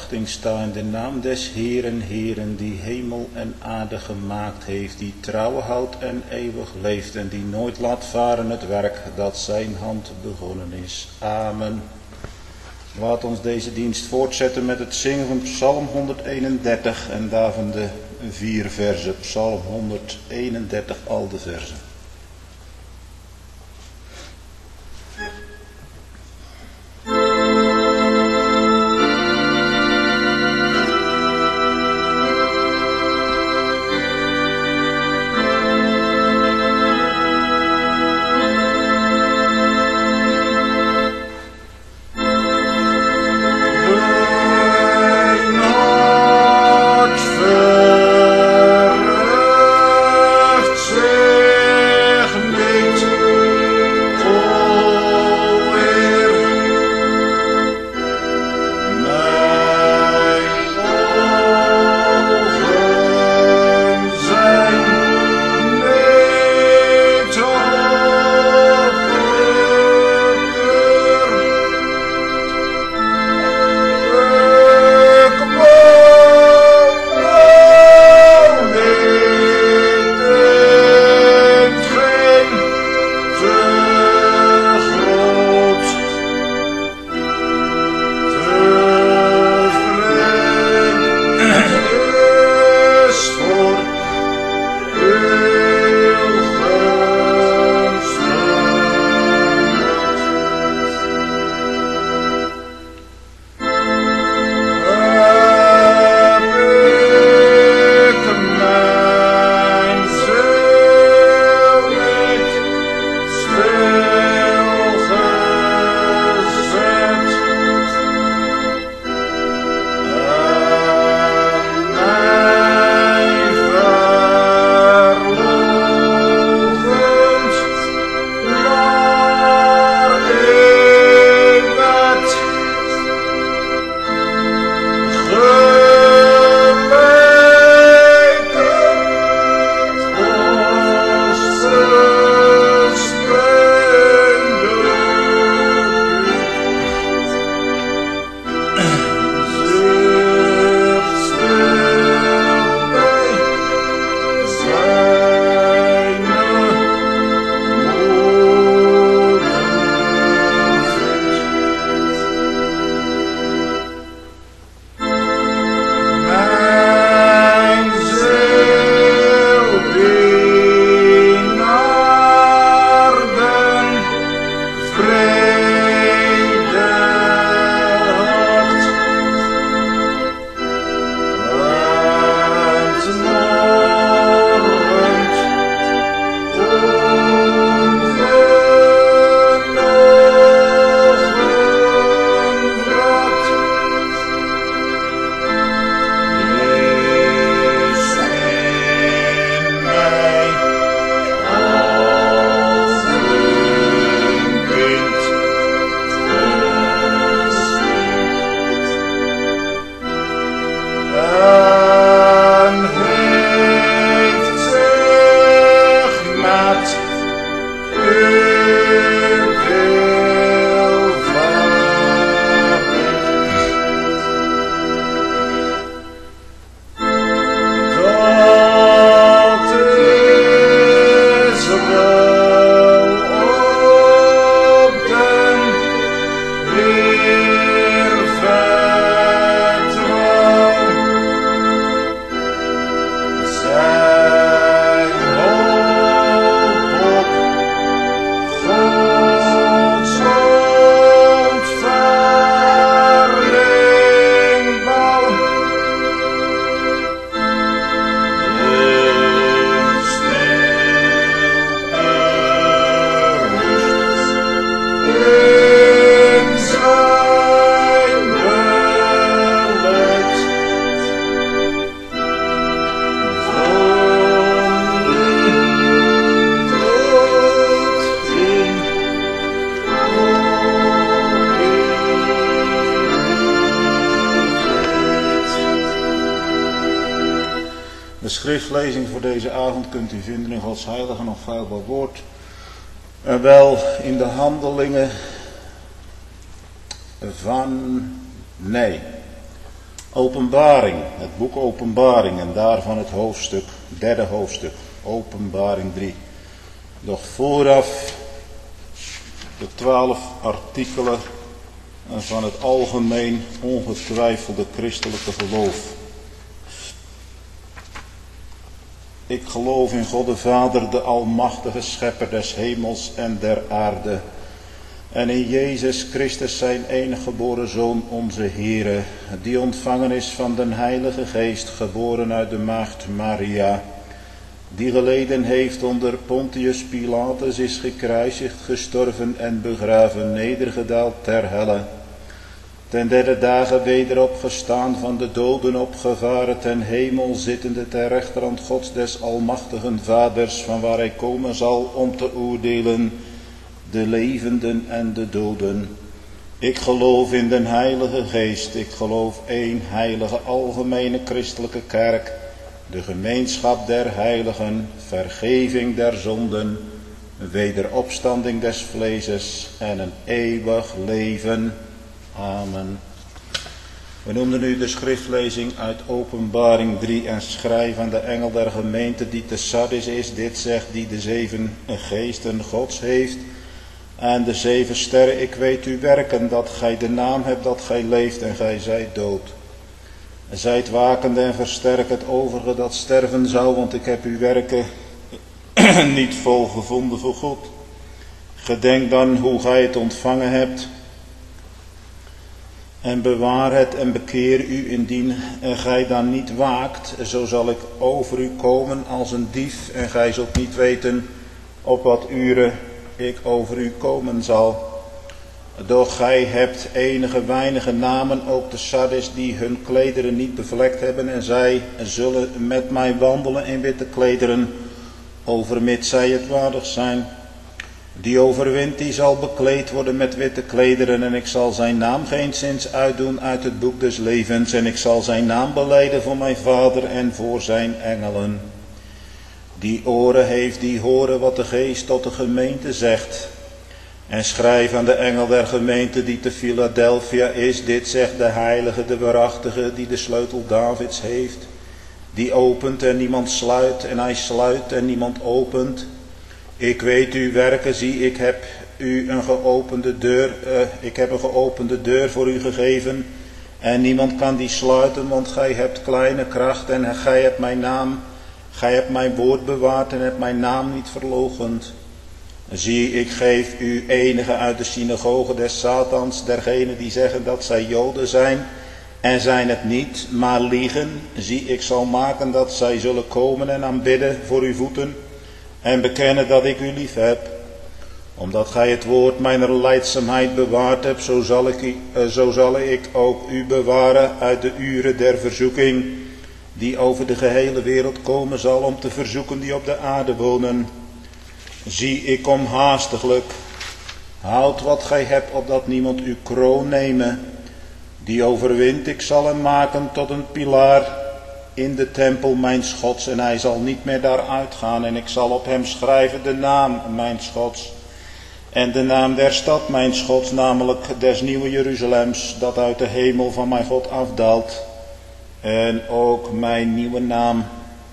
verwachting sta in de naam des Heeren, Heeren, die hemel en aarde gemaakt heeft, die trouw houdt en eeuwig leeft en die nooit laat varen het werk dat zijn hand begonnen is. Amen. Laat ons deze dienst voortzetten met het zingen van Psalm 131 en daarvan de 4 verzen. Psalm 131, al de verzen. De schriftlezing voor deze avond kunt u vinden in Gods heilige en onfeilbaar woord. En wel in de handelingen van Openbaring, het boek Openbaring en daarvan het hoofdstuk, derde hoofdstuk, Openbaring 3. Doch vooraf de 12 artikelen van het algemeen ongetwijfelde christelijke geloof. Ik geloof in God de Vader, de almachtige schepper des hemels en der aarde. En in Jezus Christus zijn enige geboren Zoon, onze Heere, die ontvangen is van den Heilige Geest, geboren uit de maagd Maria, die geleden heeft onder Pontius Pilatus, is gekruisigd, gestorven en begraven, nedergedaald ter helle. Ten derde dagen weder opgestaan, van de doden opgevaren, ten hemel zittende ter rechterhand Gods des almachtigen Vaders, van waar hij komen zal om te oordelen de levenden en de doden. Ik geloof in den Heilige Geest, ik geloof één heilige algemene christelijke kerk, de gemeenschap der heiligen, vergeving der zonden, wederopstanding des vleeses en een eeuwig leven. Amen. We noemden nu de schriftlezing uit Openbaring 3 en schrijf aan de engel der gemeente die te Sardis is. Dit zegt die de 7 geesten Gods heeft en de 7 sterren. Ik weet uw werken, dat gij de naam hebt dat gij leeft en gij zijt dood. Zijt wakende en versterk het overige dat sterven zou, want ik heb uw werken niet vol gevonden voor God. Gedenk dan hoe gij het ontvangen hebt en bewaar het en bekeer u, indien gij dan niet waakt, zo zal ik over u komen als een dief en gij zult niet weten op wat uren ik over u komen zal. Doch gij hebt enige weinige namen, ook de Sardis, die hun klederen niet bevlekt hebben, en zij zullen met mij wandelen in witte klederen, overmits zij het waardig zijn. Die overwint, die zal bekleed worden met witte klederen, en ik zal zijn naam geenszins uitdoen uit het boek des levens, en ik zal zijn naam belijden voor mijn Vader en voor zijn engelen. Die oren heeft, die horen wat de Geest tot de gemeente zegt. En schrijf aan de engel der gemeente die te Philadelphia is, dit zegt de heilige, de waarachtige, die de sleutel Davids heeft, die opent en niemand sluit, en hij sluit en niemand opent. Ik weet uw werken, zie, ik heb een geopende deur voor u gegeven, en niemand kan die sluiten, want gij hebt kleine kracht, en gij hebt mijn naam, gij hebt mijn woord bewaard, en hebt mijn naam niet verloochend. Zie, ik geef u enige uit de synagoge des Satans, dergenen die zeggen dat zij Joden zijn, en zijn het niet, maar liegen. Zie, ik zal maken dat zij zullen komen en aanbidden voor uw voeten, en bekennen dat ik u lief heb. Omdat gij het woord mijner lijdzaamheid bewaard hebt, zo zal ik ook u bewaren uit de uren der verzoeking, die over de gehele wereld komen zal om te verzoeken die op de aarde wonen. Zie, ik kom haastiglijk. Houd wat gij hebt, opdat niemand uw kroon neme. Die overwint, ik zal hem maken tot een pilaar in de tempel mijns Gods, en hij zal niet meer daaruit gaan. En ik zal op hem schrijven de naam mijns Gods en de naam der stad mijns Gods, namelijk des nieuwe Jeruzalems, dat uit de hemel van mijn God afdaalt, en ook mijn nieuwe naam.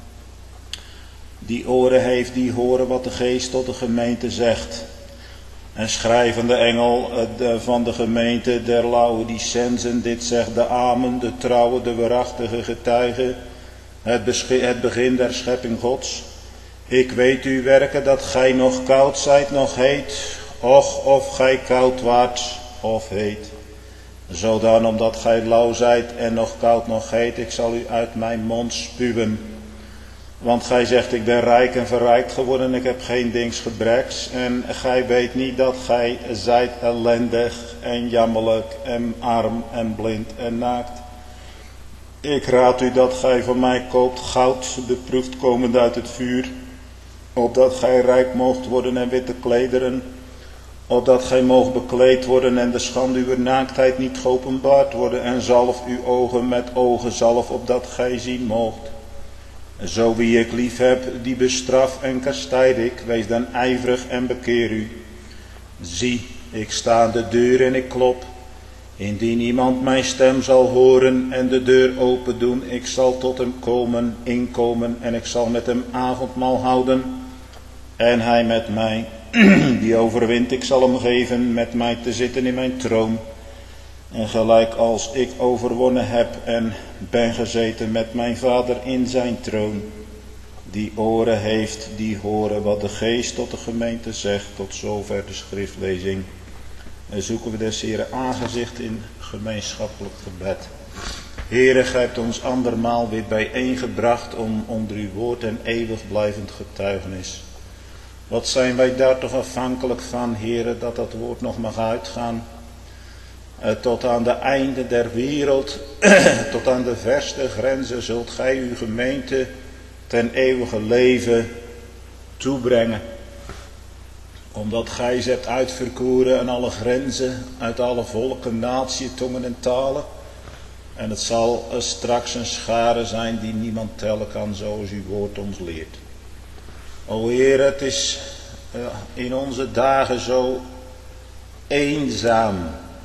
Die oren heeft, die horen wat de Geest tot de gemeente zegt. En schrijf aan de engel van de gemeente der Laodicensen, dit zegt de Amen, de trouwe, de waarachtige getuige, het begin der schepping Gods. Ik weet uw werken, dat gij nog koud zijt, nog heet, och of gij koud waart of heet. Zodan omdat gij lauw zijt en nog koud nog heet, ik zal u uit mijn mond spuwen. Want gij zegt, ik ben rijk en verrijkt geworden, ik heb geen dings gebreks. En gij weet niet dat gij zijt ellendig en jammerlijk en arm en blind en naakt. Ik raad u dat gij van mij koopt goud, beproefd komend uit het vuur, opdat gij rijk moogt worden en witte klederen, opdat gij moogt bekleed worden en de schande uw naaktheid niet geopenbaard worden, en zalf uw ogen met ogenzalf, opdat gij zien moogt. Zo wie ik lief heb, die bestraf en kastijd ik, wees dan ijverig en bekeer u. Zie, ik sta aan de deur en ik klop. Indien iemand mijn stem zal horen en de deur open doen, ik zal tot hem inkomen en ik zal met hem avondmaal houden. En hij met mij, die overwint, ik zal hem geven met mij te zitten in mijn troon. En gelijk als ik overwonnen heb en ben gezeten met mijn Vader in zijn troon. Die oren heeft, die horen wat de Geest tot de gemeente zegt. Tot zover de schriftlezing. En zoeken we des Heeren aangezicht in gemeenschappelijk gebed. Heere, gij hebt ons andermaal weer bijeengebracht om onder uw woord en eeuwig blijvend getuigenis. Wat zijn wij daar toch afhankelijk van, Heere, dat dat woord nog mag uitgaan. Tot aan de einde der wereld, tot aan de verste grenzen zult gij uw gemeente ten eeuwige leven toebrengen. Omdat gij ze hebt uitverkoren aan alle grenzen, uit alle volken, naties, tongen en talen. En het zal straks een schare zijn die niemand tellen kan zoals uw woord ons leert. O Heer, het is in onze dagen zo eenzaam.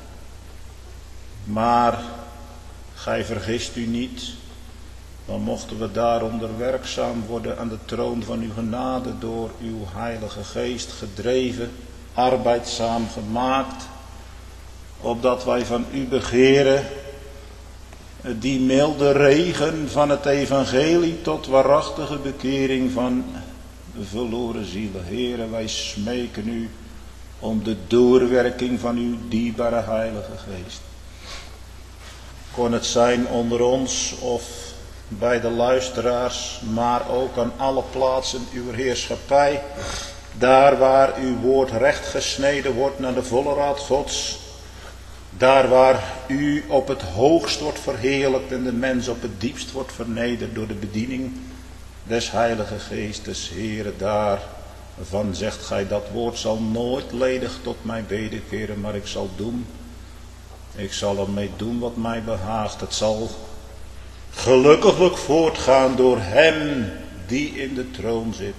Maar gij vergist u niet. Dan mochten we daaronder werkzaam worden aan de troon van uw genade door uw heilige geest gedreven, arbeidzaam gemaakt. Opdat wij van u begeren die milde regen van het evangelie tot waarachtige bekering van verloren zielen. Heere, wij smeken u om de doorwerking van uw dierbare heilige geest. Kon het zijn onder ons of bij de luisteraars, maar ook aan alle plaatsen uw heerschappij. Daar waar uw woord recht gesneden wordt naar de volle raad Gods. Daar waar u op het hoogst wordt verheerlijkt en de mens op het diepst wordt vernederd door de bediening des Heilige Geestes. Heere, daarvan zegt gij, dat woord zal nooit ledig tot mij wederkeren, maar ik zal doen. Ik zal ermee doen wat mij behaagt. Het zal gelukkiglijk voortgaan door hem die in de troon zit.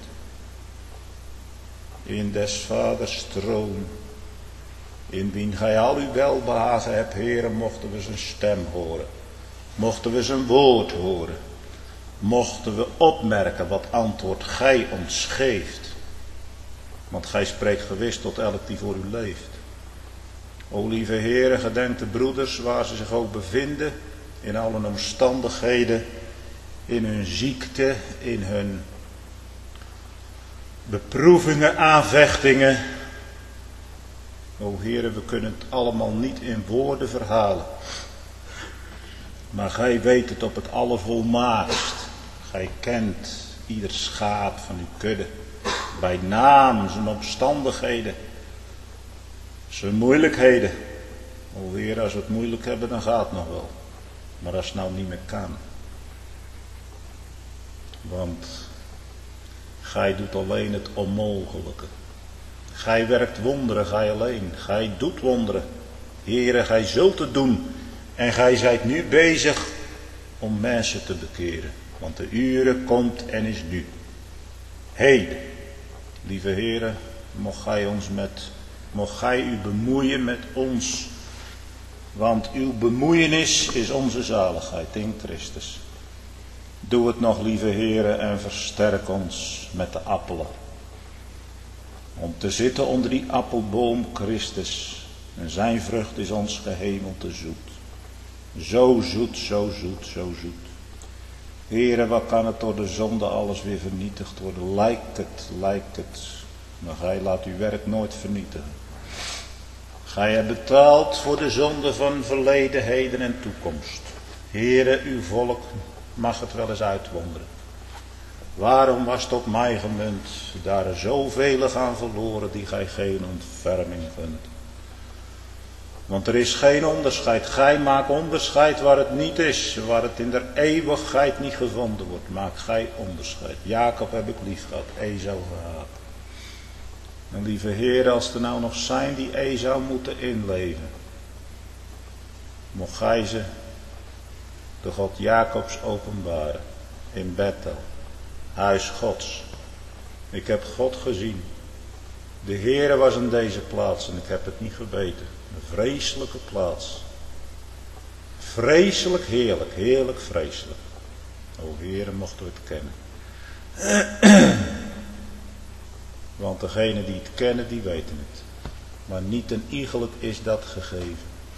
In des Vaders troon. Indien gij al uw welbehagen hebt, Heere, mochten we zijn stem horen. Mochten we zijn woord horen. Mochten we opmerken wat antwoord gij ons geeft. Want gij spreekt gewis tot elk die voor u leeft. O lieve Heere, gedenk de broeders waar ze zich ook bevinden. In alle omstandigheden. In hun ziekte. In hun beproevingen, aanvechtingen. O Heere, we kunnen het allemaal niet in woorden verhalen. Maar gij weet het op het allervolmaakst. Gij kent ieder schaap van uw kudde. Bij naam zijn omstandigheden. Zijn moeilijkheden. O Heer, als we het moeilijk hebben, dan gaat het nog wel. Maar als het nou niet meer kan. Want gij doet alleen het onmogelijke. Gij werkt wonderen, gij alleen. Gij doet wonderen. Heere, gij zult het doen. En gij zijt nu bezig om mensen te bekeren. Want de uren komt en is nu. Heden, lieve Heere, mocht gij u bemoeien met ons. Want uw bemoeienis is onze zaligheid in Christus. Doe het nog, lieve Heere, en versterk ons met de appelen. Om te zitten onder die appelboom Christus. En zijn vrucht is ons gehemelte zoet. Zo zoet, zo zoet, zo zoet. Heere, wat kan het door de zonde alles weer vernietigd worden? Lijkt het. Maar gij laat uw werk nooit vernietigen. Gij hebt betaald voor de zonde van verleden, heden en toekomst. Heere, uw volk mag het wel eens uitwonderen. Waarom was het op mij gemunt, daar er zoveel gaan verloren die gij geen ontferming vindt? Want er is geen onderscheid. Gij maakt onderscheid waar het niet is, waar het in der eeuwigheid niet gevonden wordt. Maak gij onderscheid. Jacob heb ik lief gehad, Esau gehaat. En lieve Heer, als er nou nog zijn die Esau moeten inleven, mocht gij ze de God Jacobs openbaren in Bethel, huis Gods. Ik heb God gezien. De Heere was in deze plaats en ik heb het niet geweten. Een vreselijke plaats. vreselijk heerlijk, heerlijk vreselijk. O Heere, mochten we het kennen. Want degenen die het kennen, die weten het. Maar niet een iegelijk is dat gegeven.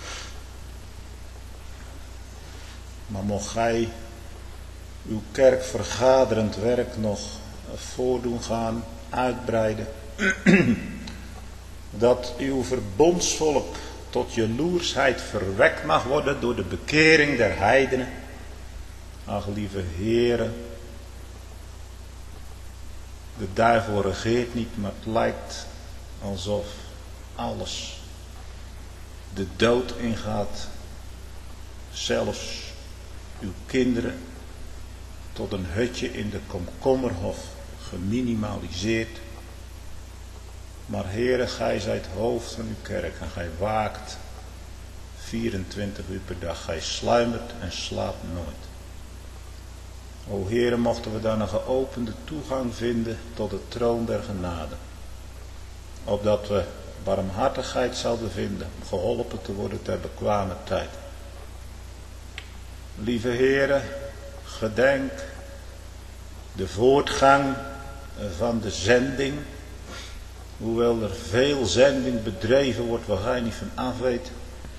Maar mocht gij uw kerkvergaderend werk nog voordoen gaan, uitbreiden. Dat uw verbondsvolk tot jaloersheid verwekt mag worden door de bekering der heidenen. Ach, lieve Heere, de duivel regeert niet, maar het lijkt alsof alles de dood ingaat. Zelfs uw kinderen tot een hutje in de komkommerhof geminimaliseerd. Maar Heere, gij zijt hoofd van uw kerk en gij waakt 24 uur per dag. Gij sluimert en slaapt nooit. O Heere, mochten we dan een geopende toegang vinden tot de troon der genade. Opdat we barmhartigheid zouden vinden om geholpen te worden ter bekwame tijd. Lieve Heere, gedenk de voortgang van de zending. Hoewel er veel zending bedreven wordt waar gij niet van af weet.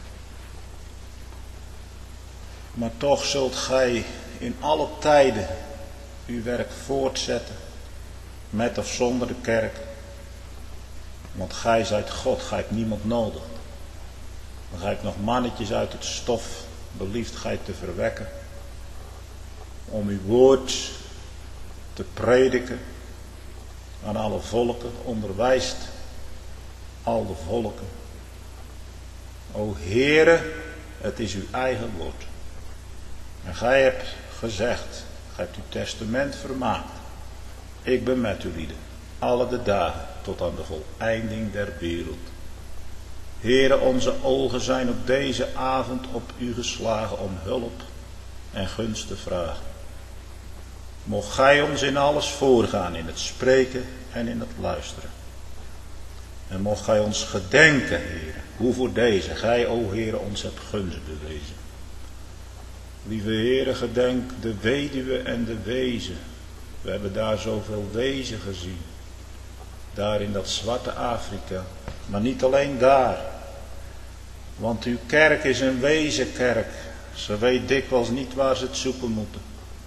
Maar toch zult gij in alle tijden uw werk voortzetten. Met of zonder de kerk. Want gij zijt God, gij hebt niemand nodig. Dan gij hebt nog mannetjes uit het stof, belieft gij te verwekken. Om uw woord te prediken aan alle volken, onderwijst al de volken. O Heere, het is uw eigen woord. En gij hebt gezegd, gij hebt uw testament vermaakt. Ik ben met u lieden, alle de dagen tot aan de voleinding der wereld. Heere, onze ogen zijn op deze avond op u geslagen om hulp en gunst te vragen. Mocht gij ons in alles voorgaan, in het spreken en in het luisteren. En mocht gij ons gedenken, Heere, hoe voor deze, gij, o Heere, ons hebt gunst bewezen. Lieve Heere, gedenk de weduwe en de wezen. We hebben daar zoveel wezen gezien. Daar in dat zwarte Afrika. Maar niet alleen daar. Want uw kerk is een wezenkerk. Ze weet dikwijls niet waar ze het zoeken moeten.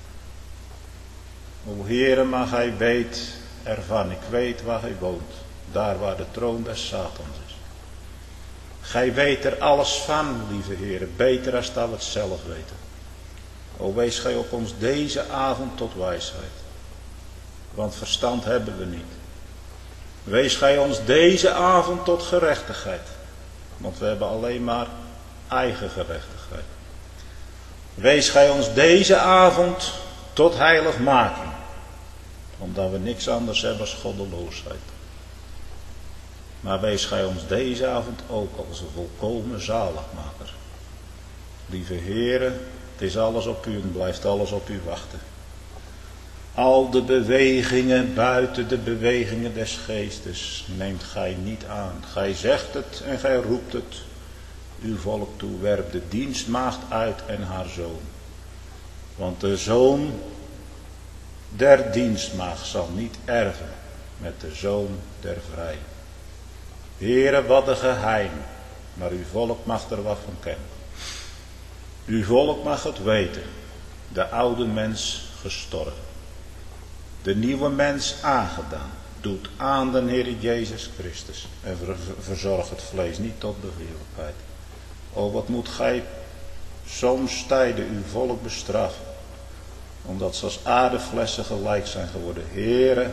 O Heere, maar gij weet ervan. Ik weet waar gij woont. Daar waar de troon des Satans is. Gij weet er alles van, lieve Heere. Beter als dat we het zelf weten. O wees gij op ons deze avond tot wijsheid. Want verstand hebben we niet. Wees gij ons deze avond tot gerechtigheid. Want we hebben alleen maar eigen gerechtigheid. Wees gij ons deze avond tot heiligmaking. Omdat we niks anders hebben als goddeloosheid. Maar wees gij ons deze avond ook als een volkomen zaligmaker. Lieve Heere, het is alles op u en blijft alles op u wachten. Al de bewegingen buiten de bewegingen des geestes neemt gij niet aan. Gij zegt het en gij roept het. Uw volk toe, werpt de dienstmaagd uit en haar zoon. Want de zoon der dienstmaagd zal niet erven met de zoon der vrije. Heere, wat een geheim, maar uw volk mag er wat van kennen. Uw volk mag het weten, de oude mens gestorven. De nieuwe mens aangedaan, doet aan de Heer Jezus Christus en verzorgt het vlees niet tot begeerlijkheid. O, wat moet gij soms tijden uw volk bestraffen, omdat ze als aardeflessen gelijk zijn geworden. Heere,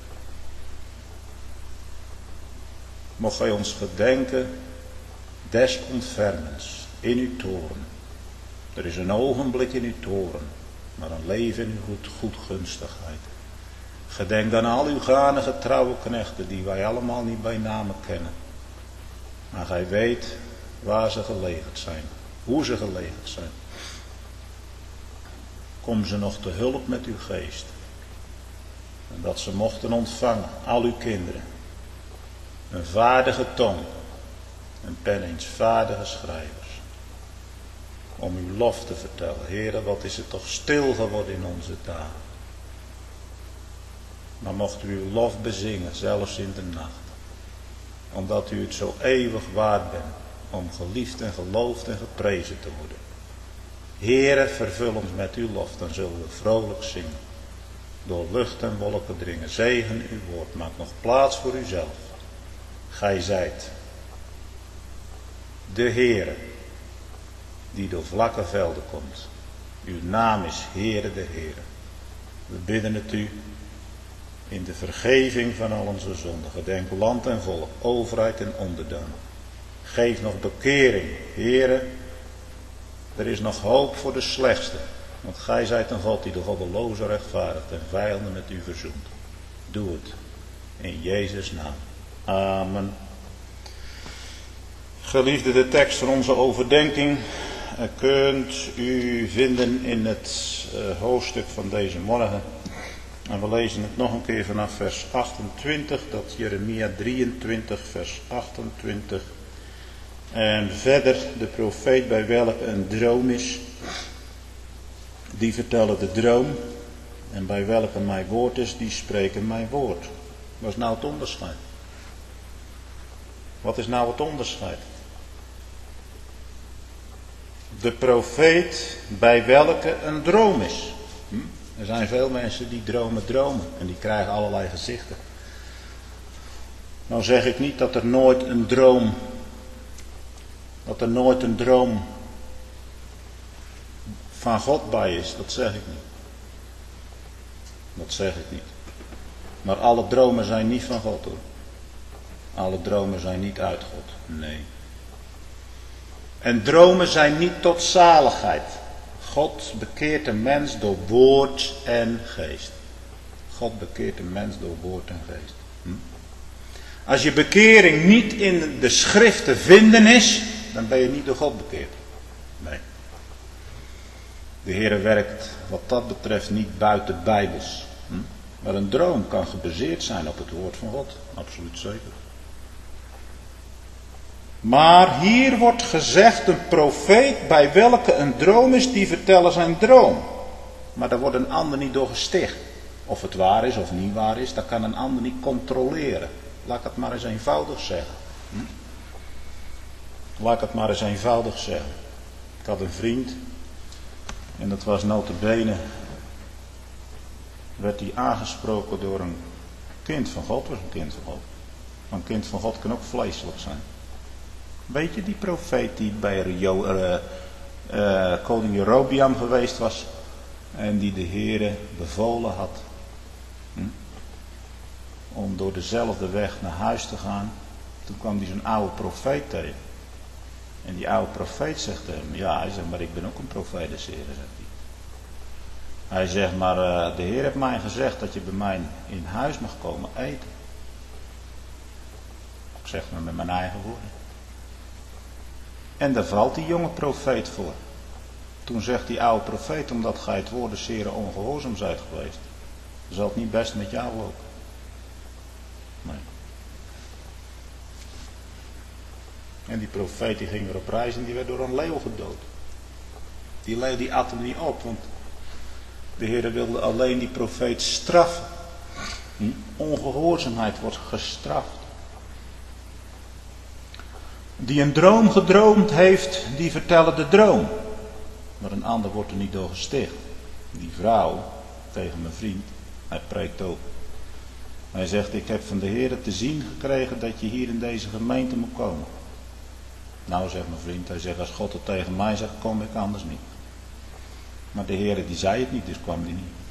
mocht gij ons gedenken des ontfermens in uw toren. Er is een ogenblik in uw toren, maar een leven in uw goedgunstigheid. Gedenk dan al uw ganige trouwe knechten, die wij allemaal niet bij name kennen. Maar gij weet waar ze gelegerd zijn, hoe ze gelegerd zijn. Kom ze nog te hulp met uw geest. En dat ze mochten ontvangen, al uw kinderen. Een vaardige tong, en pen eens vaardige schrijvers. om uw lof te vertellen. Heere, wat is het toch stil geworden in onze dagen. Maar mocht u uw lof bezingen, zelfs in de nacht. Omdat u het zo eeuwig waard bent om geliefd en geloofd en geprezen te worden. Heere, vervul ons met uw lof, dan zullen we vrolijk zingen. Door lucht en wolken dringen, zegen uw woord, maak nog plaats voor uzelf. Gij zijt de Heere, die door vlakke velden komt. Uw naam is Heere de Heere. We bidden het u in de vergeving van al onze zonden. Gedenk land en volk, overheid en onderdaan. Geef nog bekering, Heere. Er is nog hoop voor de slechtste. Want gij zijt een God die de goddelozen rechtvaardigt en vijanden met u verzoent. Doe het. In Jezus' naam. Amen. Geliefde, de tekst van onze overdenking kunt u vinden in het hoofdstuk van deze morgen. En we lezen het nog een keer vanaf vers 28, dat is Jeremia 23, vers 28. En verder de profeet bij welke een droom is, die vertellen de droom. En bij welke mijn woord is, die spreken mijn woord. Wat is nou het onderscheid? Wat is nou het onderscheid? De profeet bij welke een droom is. Er zijn veel mensen die dromen en die krijgen allerlei gezichten. Nou zeg ik niet dat er nooit een droom van God bij is. Dat zeg ik niet. Dat zeg ik niet. Maar alle dromen zijn niet van God, hoor. Alle dromen zijn niet uit God. Nee. En dromen zijn niet tot zaligheid. God bekeert een mens door woord en geest. God bekeert een mens door woord en geest. Als je bekering niet in de schrift te vinden is, dan ben je niet door God bekeerd. Nee. De Heer werkt wat dat betreft niet buiten bijbels. Maar een droom kan gebaseerd zijn op het woord van God. Absoluut zeker. Maar hier wordt gezegd, een profeet bij welke een droom is, die vertellen zijn droom. Maar daar wordt een ander niet door gesticht. Of het waar is of niet waar is, dat kan een ander niet controleren. Laat ik het maar eens eenvoudig zeggen. Laat ik het maar eens eenvoudig zeggen. Ik had een vriend, en dat was nota bene, werd hij aangesproken door een kind van God. Was een kind van God. Maar een kind van God kan ook vleeselijk zijn. Weet je die profeet die bij koning Jerobeam geweest was en die de Heere bevolen had om door dezelfde weg naar huis te gaan? Toen kwam hij zo'n oude profeet tegen. En die oude profeet zegt tegen hem, ja, hij zegt, maar ik ben ook een profeet des Heeren, zegt hij. Hij zegt, maar de Heer heeft mij gezegd dat je bij mij in huis mag komen eten. Ik zeg maar met mijn eigen woorden. En daar valt die jonge profeet voor. Toen zegt die oude profeet, omdat gij het woord des Heeren ongehoorzaam zijt geweest, zal het niet best met jou lopen. Nee. En die profeet die ging weer op reis en die werd door een leeuw gedood. Die leeuw die at hem niet op, want de Heer wilde alleen die profeet straffen. Ongehoorzaamheid wordt gestraft. Die een droom gedroomd heeft, die vertellen de droom. Maar een ander wordt er niet door gesticht. Die vrouw, tegen mijn vriend, hij preekt ook. Hij zegt, ik heb van de Heer te zien gekregen dat je hier in deze gemeente moet komen. Nou, zegt mijn vriend, hij zegt, als God het tegen mij zegt, kom ik anders niet. Maar de Heer die zei het niet, dus kwam hij niet.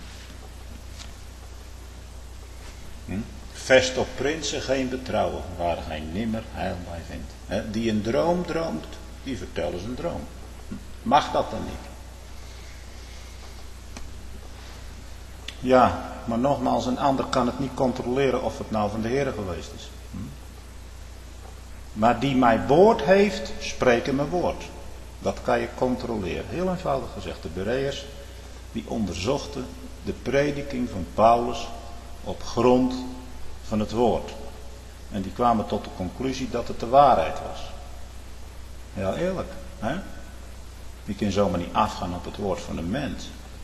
Vest op prinsen geen betrouwen, waar gij nimmer heil bij vindt. Die een droom droomt, die vertellen zijn droom. Mag dat dan niet? Ja, maar nogmaals, een ander kan het niet controleren of het nou van de Heer geweest is. Maar die mijn woord heeft, spreken mijn woord. Dat kan je controleren. Heel eenvoudig gezegd, de Bereërs die onderzochten de prediking van Paulus op grond van het woord. En die kwamen tot de conclusie dat het de waarheid was. Heel eerlijk, hè? Je kunt zomaar niet afgaan op het woord van de mens.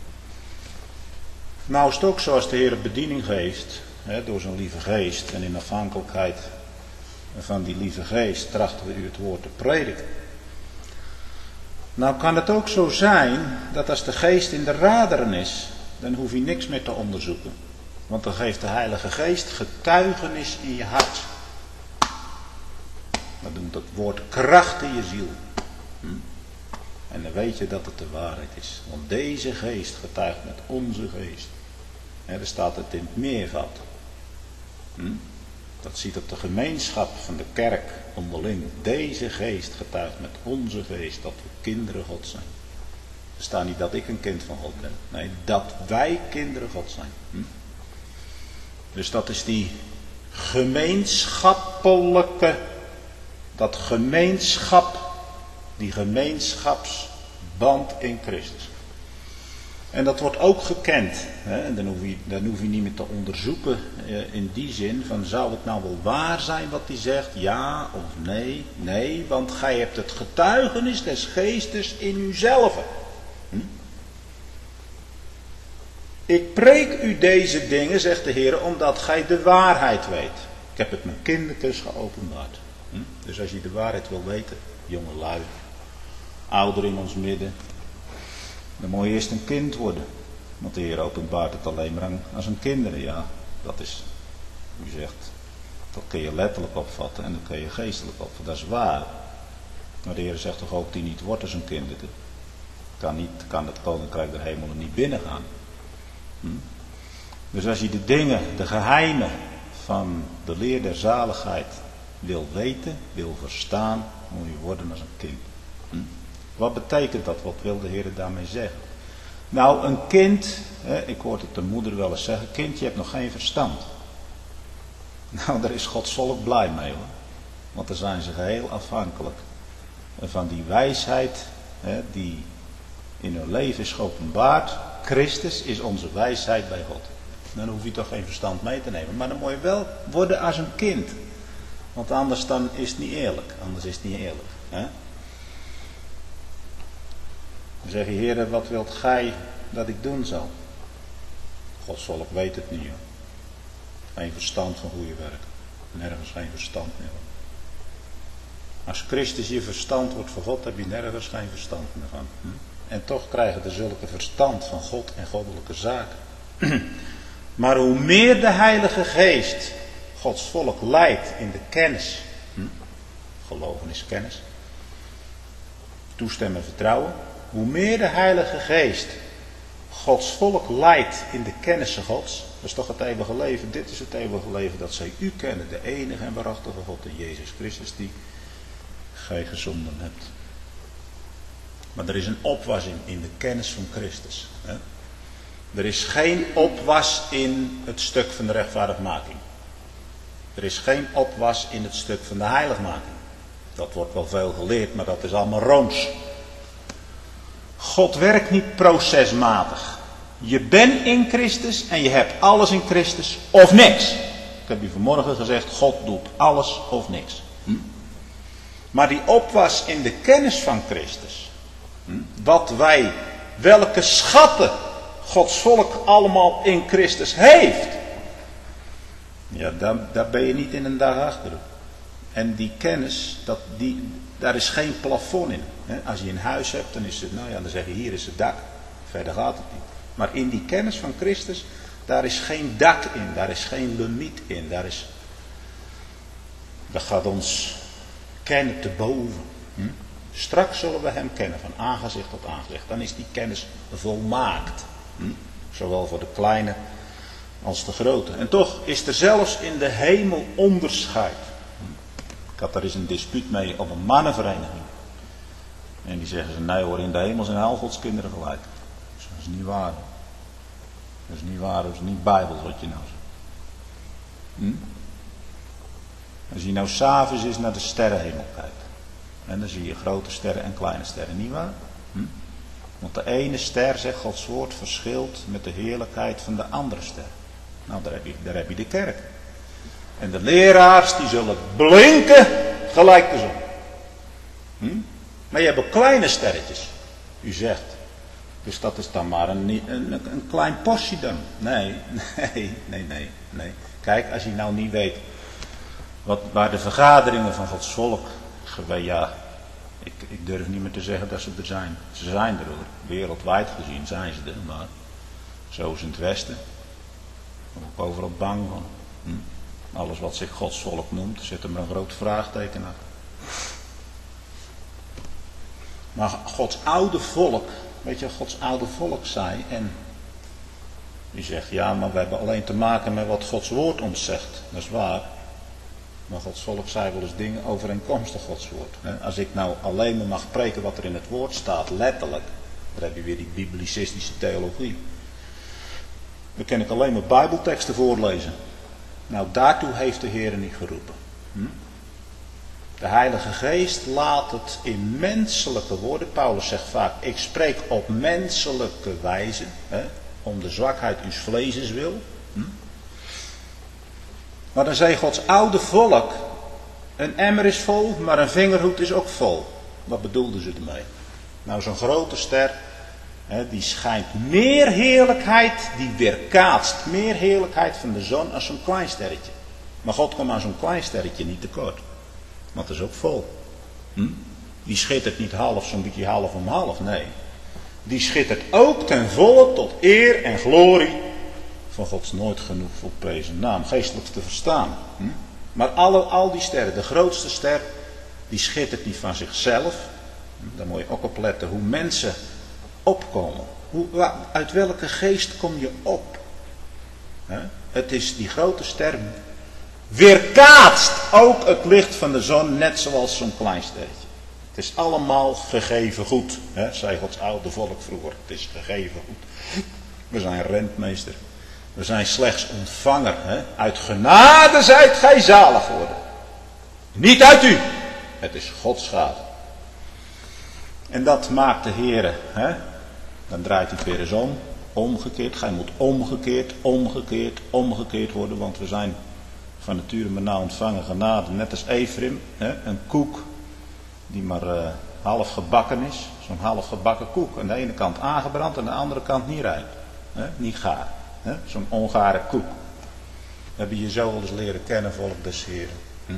Nou is het ook zoals de Heer bediening geeft, door zijn lieve geest. En in afhankelijkheid van die lieve geest trachten we u het woord te prediken. Nou kan het ook zo zijn dat als de geest in de raderen is, dan hoef je niks meer te onderzoeken. Want dan geeft de Heilige Geest getuigenis in je hart. Dat doet het woord kracht in je ziel. En dan weet je dat het de waarheid is. Want deze geest getuigt met onze geest. Er staat het in het meervoud. Dat ziet op de gemeenschap van de kerk onderling. Deze geest getuigt met onze geest dat we kinderen God zijn. Er staat niet dat ik een kind van God ben. Nee, dat wij kinderen God zijn. Dus dat is die gemeenschappelijke, dat gemeenschap, die gemeenschapsband in Christus. En dat wordt ook gekend. Hè? Dan hoef je niet meer te onderzoeken in die zin van zou het nou wel waar zijn wat hij zegt? Ja of nee? Nee, want gij hebt het getuigenis des geestes in uzelf. Ik preek u deze dingen, zegt de Heer, omdat gij de waarheid weet. Ik heb het mijn kindertjes geopenbaard. Dus als je de waarheid wil weten, jonge lui, ouderen in ons midden, dan moet je eerst een kind worden. Want de Heer openbaart het alleen maar aan zijn kinderen. Ja, dat is, u zegt, dat kun je letterlijk opvatten en dat kun je geestelijk opvatten. Dat is waar. Maar de Heer zegt toch ook, die niet wordt als een kinderke. Kan het koninkrijk der hemelen niet binnengaan. Dus als je de dingen, de geheimen van de leer der zaligheid wil weten, wil verstaan, moet je worden als een kind. Wat betekent dat? Wat wil de Heer daarmee zeggen? Nou, een kind, ik hoor het de moeder wel eens zeggen, kind, je hebt nog geen verstand. Nou, daar is Gods volk blij mee hoor. Want dan zijn ze geheel afhankelijk van die wijsheid die in hun leven is geopenbaard. Christus is onze wijsheid bij God. Dan hoef je toch geen verstand mee te nemen. Maar dan moet je wel worden als een kind. Want anders dan is het niet eerlijk. Anders is het niet eerlijk. Dan zeg je, Heer, wat wilt gij dat ik doen zal? Gods volk weet het niet. Hoor. Geen verstand van goede werken. Nergens geen verstand meer. Als Christus je verstand wordt van God, heb je nergens geen verstand meer van. En toch krijgen we zulke verstand van God en goddelijke zaken. Maar hoe meer de Heilige Geest Gods volk leidt in de kennis. Geloven is kennis. Toestemmen en vertrouwen. Hoe meer de Heilige Geest Gods volk leidt in de kennis Gods. Dat is toch het eeuwige leven. Dit is het eeuwige leven dat zij u kennen. De enige en waarachtige God in Jezus Christus die gij gezonden hebt. Maar er is een opwas in de kennis van Christus. Hè? Er is geen opwas in het stuk van de rechtvaardigmaking. Er is geen opwas in het stuk van de heiligmaking. Dat wordt wel veel geleerd, maar dat is allemaal rooms. God werkt niet procesmatig. Je bent in Christus en je hebt alles in Christus of niks. Ik heb u vanmorgen gezegd, God doet alles of niks. Maar die opwas in de kennis van Christus. Welke schatten Gods volk allemaal in Christus heeft. Ja, daar ben je niet in een dag achter. En die kennis, daar is geen plafond in. Als je een huis hebt, dan is het, dan zeg je hier is het dak. Verder gaat het niet. Maar in die kennis van Christus, daar is geen dak in. Daar is geen limiet in. Dat gaat ons kennen te boven. Straks zullen we hem kennen van aangezicht tot aangezicht. Dan is die kennis volmaakt. Zowel voor de kleine als de grote. En toch is er zelfs in de hemel onderscheid. Ik had daar eens een dispuut mee op een mannenvereniging. En die zeggen ze, nee hoor, in de hemel zijn al Gods kinderen gelijk. Dus dat is niet waar. Dat is niet waar, dat is niet bijbels wat je nou zegt. Als je nou 's avonds eens naar de sterrenhemel kijkt. En dan zie je grote sterren en kleine sterren, niet waar? Want de ene ster, zegt Gods woord, verschilt met de heerlijkheid van de andere ster. Nou, daar heb je de kerk. En de leraars, die zullen blinken gelijk de zon. Maar je hebt ook kleine sterretjes. U zegt, dus dat is dan maar een klein postje dan. Nee. Kijk, als je nou niet weet waar de vergaderingen van Gods volk, ja, ik durf niet meer te zeggen dat ze er zijn. Ze zijn er hoor. Wereldwijd gezien zijn ze er, maar zo is in het Westen. Ik ben ook overal bang van. Alles wat zich Gods volk noemt, zit er maar een groot vraagteken achter. Maar Gods oude volk, weet je wat Gods oude volk zei? En die zegt, ja, maar we hebben alleen te maken met wat Gods woord ons zegt. Dat is waar. Maar Gods volk zei wel eens dingen overeenkomstig Gods woord. Als ik nou alleen maar mag preken wat er in het woord staat, letterlijk. Dan heb je weer die biblicistische theologie. Dan kan ik alleen maar bijbelteksten voorlezen. Nou, daartoe heeft de Heer niet geroepen. De Heilige Geest laat het in menselijke woorden. Paulus zegt vaak, ik spreek op menselijke wijze. Om de zwakheid uws vleeses wil. Maar dan zei Gods oude volk, een emmer is vol, maar een vingerhoed is ook vol. Wat bedoelden ze ermee? Nou, zo'n grote ster, die schijnt meer heerlijkheid, die weerkaatst meer heerlijkheid van de zon als zo'n klein sterretje. Maar God komt aan zo'n klein sterretje niet tekort. Want het is ook vol. Die schittert niet half, zo'n beetje half om half, nee. Die schittert ook ten volle tot eer en glorie van Gods nooit genoeg volprezen naam. Geestelijk te verstaan. Maar al die sterren, de grootste ster, die schittert niet van zichzelf. Daar moet je ook op letten hoe mensen opkomen. Uit welke geest kom je op? Het is die grote ster. Weerkaatst ook het licht van de zon, net zoals zo'n klein sterretje. Het is allemaal gegeven goed, zei Gods oude volk vroeger. Het is gegeven goed. We zijn rentmeester. We zijn slechts ontvanger. Uit genade zijt gij zalig geworden. Niet uit u. Het is Gods gave. En dat maakt de Heere. Dan draait hij het weer eens om. Omgekeerd. Gij moet omgekeerd worden. Want we zijn van nature met nou ontvangen genade. Net als Efrim. Een koek die maar half gebakken is. Zo'n half gebakken koek. Aan de ene kant aangebrand. Aan de andere kant niet rijp. Niet gaar. Zo'n ongare koek. We hebben je zo wel eens leren kennen, volk des Heren.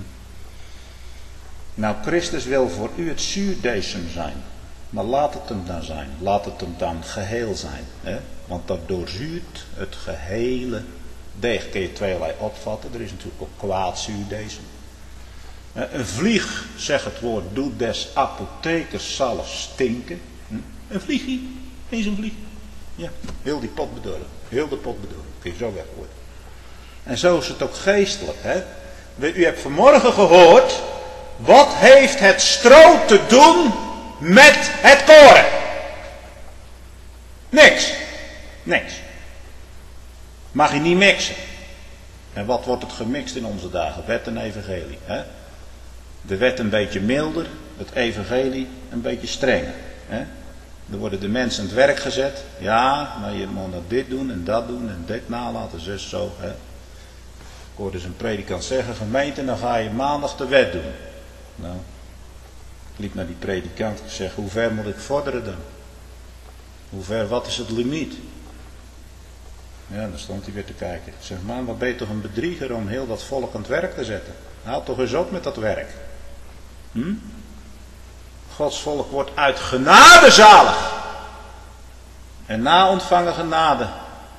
Nou, Christus wil voor u het zuurdesem zijn. Maar laat het hem dan zijn. Laat het hem dan geheel zijn. Want dat doorzuurt het gehele deeg. Kun je tweelei opvatten. Er is natuurlijk ook kwaad zuurdesem. Een vlieg, zegt het woord, doet des apothekers zalf stinken. Een vliegje. Eens een vlieg. Ja, heel die pot bedorven. Heel de pot bedorven. Kun je zo weggooien. En zo is het ook geestelijk. U hebt vanmorgen gehoord. Wat heeft het stro te doen met het koren? Niks. Mag je niet mixen. En wat wordt het gemixt in onze dagen? Wet en evangelie. De wet een beetje milder. Het evangelie een beetje strenger. Er worden de mensen aan het werk gezet. Ja, maar je moet dit doen en dat doen en dit nalaten, zus zo. Ik hoorde een predikant zeggen, gemeente, dan ga je maandag de wet doen. Nou, ik liep naar die predikant en zeg, hoe ver moet ik vorderen dan? Hoe ver, wat is het limiet? Ja, dan stond hij weer te kijken. Ik zeg, man, wat ben je toch een bedrieger om heel dat volk aan het werk te zetten? Houd toch eens op met dat werk. Gods volk wordt uit genade zalig. En na ontvangen genade.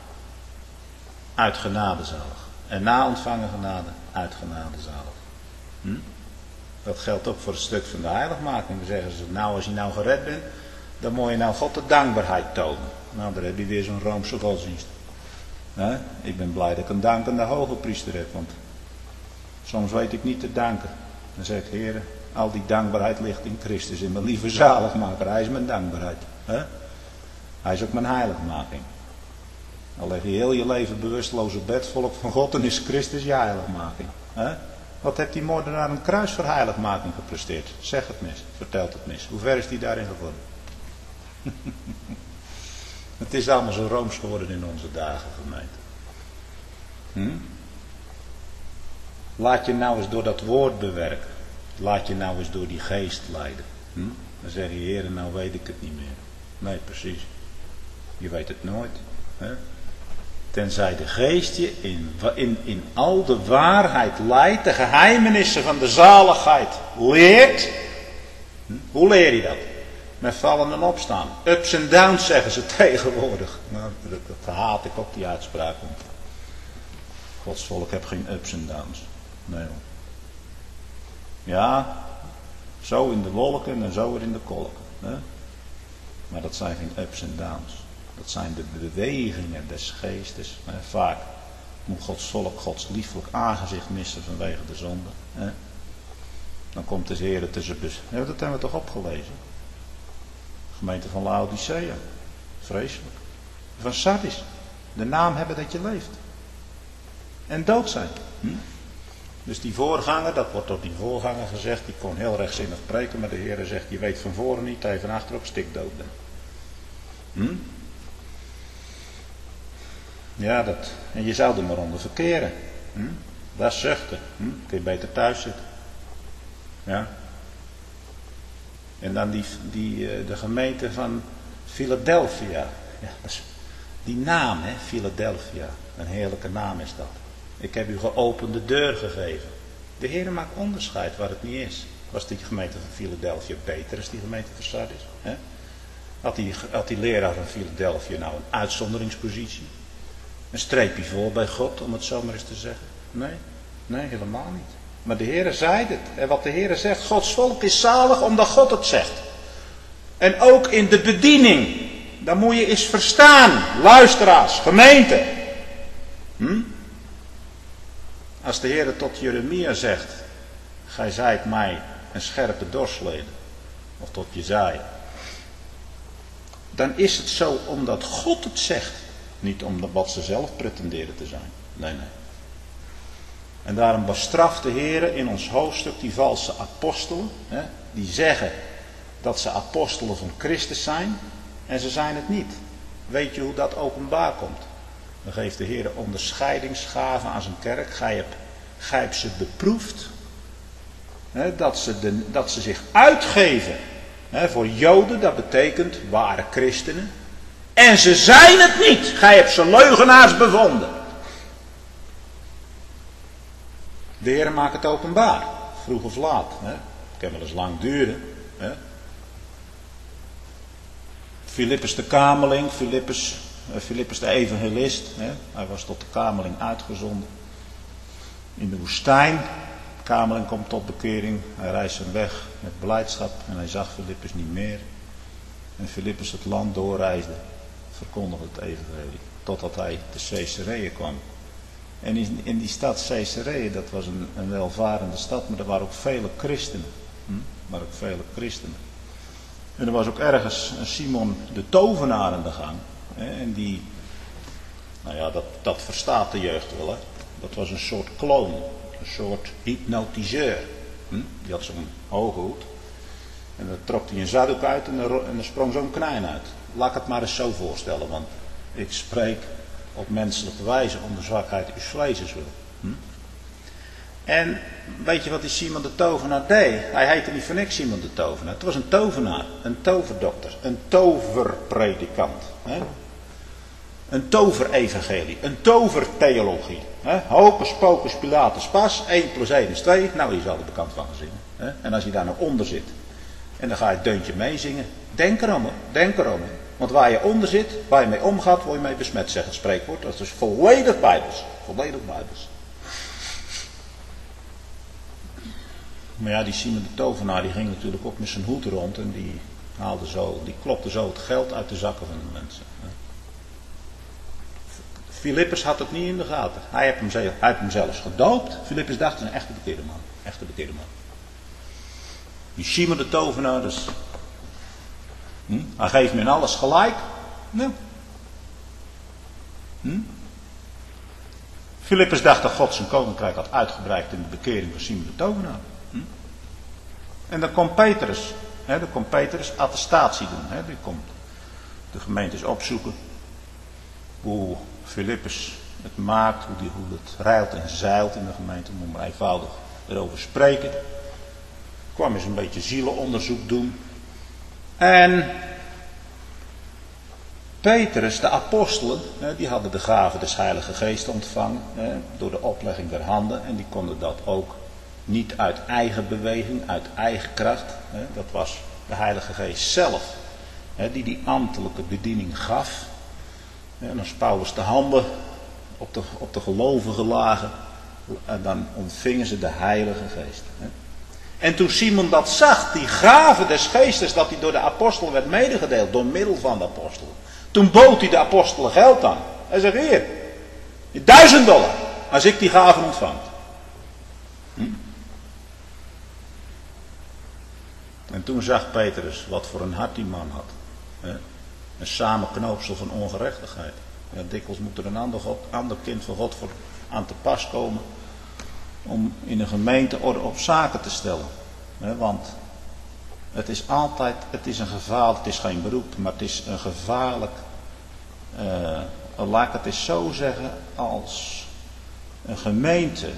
Uit genade zalig. En na ontvangen genade. Uit genade zalig. Dat geldt ook voor het stuk van de heiligmaking. Dan zeggen ze, nou als je nou gered bent, dan moet je nou God de dankbaarheid tonen. Nou, daar heb je weer zo'n Roomse godsdienst. Ik ben blij dat ik een dankende hoge priester heb, want soms weet ik niet te danken. Dan zeg ik, Heer, al die dankbaarheid ligt in Christus, in mijn lieve zaligmaker. Hij is mijn dankbaarheid. Hij is ook mijn heiligmaking. Dan leg je heel je leven bewusteloos op bed, volk van God, en is Christus je heiligmaking. Wat heeft die moordenaar aan het kruis voor heiligmaking gepresteerd? Zeg het mis, vertelt het mis. Hoe ver is die daarin geworden? Het is allemaal zo rooms geworden in onze dagen, gemeente. Laat je nou eens door dat woord bewerken. Laat je nou eens door die geest leiden. Dan zeg je, Heer, nou weet ik het niet meer. Nee, precies. Je weet het nooit. Hè? Tenzij de geest je in al de waarheid leidt, de geheimenissen van de zaligheid leert. Hoe leer je dat? Met vallen en opstaan. Ups en downs zeggen ze tegenwoordig. Nou, dat haat ik ook, die uitspraak. Want Gods volk heeft geen ups en downs. Nee hoor. Ja, zo in de wolken en zo weer in de kolken. Hè? Maar dat zijn geen ups en downs. Dat zijn de bewegingen des geestes. Vaak moet Gods volk Gods lieflijk aangezicht missen vanwege de zonde. Dan komt de Heer tussen. Dat hebben we toch opgelezen? Gemeente van Laodicea. Vreselijk. Van Sardis. De naam hebben dat je leeft. En dood zijn. Dus die voorganger, dat wordt door die voorganger gezegd, die kon heel rechtzinnig preken, maar de Heer zegt, je weet van voren niet dat je van achter ook stikdood bent. Ja, en je zou er maar onder verkeren. Dat is zuchten. Kun je beter thuis zitten. Ja. En dan de gemeente van Philadelphia. Ja, die naam, hè, Philadelphia. Een heerlijke naam is dat. Ik heb u geopende deur gegeven. De Heer maakt onderscheid waar het niet is. Was die gemeente van Philadelphia beter dan die gemeente van Sardis? Hè? Had die leraar van Philadelphia nou een uitzonderingspositie? Een streepje voor bij God, om het zo maar eens te zeggen? Nee, helemaal niet. Maar de Heer zei het. En wat de Heer zegt, Gods volk is zalig omdat God het zegt. En ook in de bediening. Dan moet je eens verstaan, luisteraars, gemeente. Als de Heer tot Jeremia zegt, gij zijt mij een scherpe dorsleden. Of tot Jesaja. Dan is het zo omdat God het zegt. Niet omdat wat ze zelf pretenderen te zijn. Nee. En daarom bestraft de Heer in ons hoofdstuk die valse apostelen. Die zeggen dat ze apostelen van Christus zijn. En ze zijn het niet. Weet je hoe dat openbaar komt? Dan geeft de Heer onderscheidingsgaven aan zijn kerk. Gij hebt ze beproefd. Dat ze zich uitgeven. Voor Joden, dat betekent ware christenen. En ze zijn het niet. Gij hebt ze leugenaars bevonden. De Heer maakt het openbaar. Vroeg of laat. Het kan wel eens lang duren. Filippus de kamerling. Filippus de evangelist. Hij was tot de kamerling uitgezonden. In de woestijn. De kamerling komt tot bekering. Hij reist zijn weg met blijdschap. En hij zag Filippus niet meer. En Filippus het land doorreisde. Verkondigde het evangelie. Totdat hij te Caesarea kwam. En in die stad Caesarea, dat was een welvarende stad. Maar er waren ook vele christenen. En er was ook ergens een Simon de tovenaar aan de gang. En die, dat verstaat de jeugd wel. Hè? Dat was een soort kloon. Een soort hypnotiseur. Die had zo'n hoge hoed. En dan trok hij een zaddoek uit en er sprong zo'n knijn uit. Laat ik het maar eens zo voorstellen. Want ik spreek op menselijke wijze om de zwakheid uw vlees wil. En weet je wat die Simon de tovenaar deed? Hij heette niet voor niks Simon de tovenaar. Het was een tovenaar, een toverdokter, een toverpredikant. Een toverevangelie, een tovertheologie. Hocus pocus Pilatus pas, 1 + 1 is 2. Nou, hier is al de bekant van gezien. En als je daar nou onder zit en dan ga je het deuntje meezingen. Denk erom hoor, denk erom. Want waar je onder zit, waar je mee omgaat, word je mee besmet, zegt het spreekwoord. Dat is dus volledig Bijbels. Volledig Bijbels. Maar ja, die Simon de tovenaar, die ging natuurlijk ook met zijn hoed rond en die klopte zo het geld uit de zakken van de mensen. Filippus had het niet in de gaten. Hij heeft hem zelfs gedoopt. Filippus dacht, een echte bekeerde man. Echte bekeerde man. Die Simon de tovenaar, dus... Hij geeft me in alles gelijk. Nou. Filippus dacht dat God zijn koninkrijk had uitgebreid in de bekering van Simon de tovenaar. En dan komt Petrus, attestatie doen. Die komt de gemeentes opzoeken. Hoe Filippus het maakt, hoe het rijlt en zeilt in de gemeente. Moet maar eenvoudig erover spreken. Kwam eens een beetje zielenonderzoek doen. En Petrus, de apostelen, die hadden de gave des Heilige Geest ontvangen door de oplegging der handen. En die konden dat ook niet uit eigen beweging, uit eigen kracht. Dat was de Heilige Geest zelf die ambtelijke bediening gaf. En als Paulus de handen op de gelovigen lagen, dan ontvingen ze de Heilige Geest. En toen Simon dat zag, die gave des Geestes, dat die door de apostelen werd medegedeeld, door middel van de apostelen. Toen bood hij de apostelen geld aan. Hij zegt, hier, $1000 als ik die gave ontvang. En toen zag Petrus wat voor een hart die man had. Een samenknoopsel van ongerechtigheid. Ja, dikwijls moet er een ander kind van God voor aan te pas komen. Om in een gemeente orde op zaken te stellen. Want het is altijd, het is een gevaar, het is geen beroep, maar het is een gevaarlijk, laat ik het eens zo zeggen, als een gemeente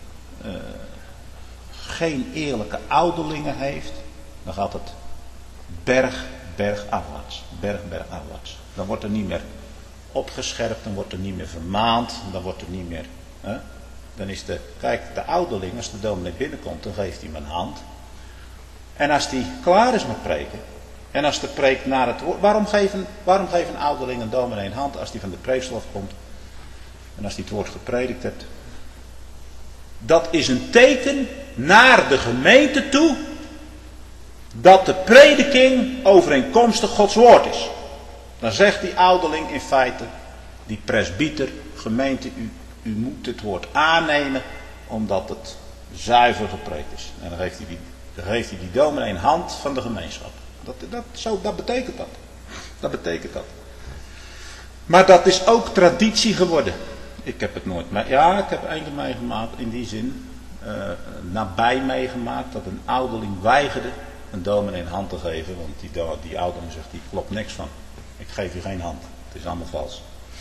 geen eerlijke ouderlingen heeft, dan gaat het bergafwaarts. Dan wordt er niet meer opgescherpt, dan wordt er niet meer vermaand, dan wordt er niet meer... Dan is kijk, de ouderling, als de dominee binnenkomt, dan geeft hij hem een hand. En als hij klaar is met preken, en als de preek naar het woord... Waarom geeft een ouderling een dominee een hand als hij van de preekstoel afkomt? En als hij het woord gepredikt hebt? Dat is een teken naar de gemeente toe, dat de prediking overeenkomstig Gods woord is. Dan zegt die ouderling in feite, die presbieter, gemeente, u moet het woord aannemen, omdat het zuiver gepreekt is. En dan geeft hij die dominee een hand van de gemeenschap. Dat betekent dat. Dat betekent dat. Maar dat is ook traditie geworden. Ik heb het nooit meegemaakt. Ja, ik heb één keer meegemaakt in die zin. Nabij meegemaakt dat een ouderling weigerde een dominee een hand te geven. Want die ouderling zegt, die klopt niks van. Ik geef je geen hand. Het is allemaal vals.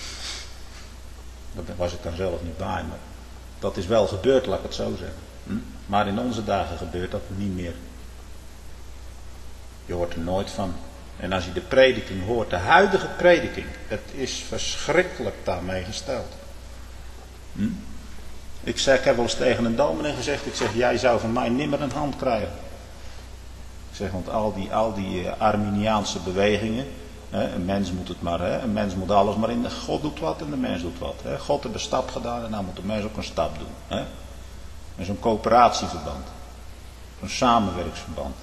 Daar was ik dan zelf niet bij. Maar dat is wel gebeurd, laat ik het zo zeggen. Maar in onze dagen gebeurt dat niet meer. Je hoort er nooit van. En als je de prediking hoort, de huidige prediking, het is verschrikkelijk daarmee gesteld. Ik heb wel eens tegen een dominee gezegd, ik zeg, jij zou van mij nimmer een hand krijgen. Ik zeg, want al die Arminiaanse bewegingen, een mens moet het maar, een mens moet alles maar in. God doet wat en de mens doet wat. God heeft een stap gedaan en dan moet de mens ook een stap doen. En zo'n coöperatieverband, zo'n samenwerksverband.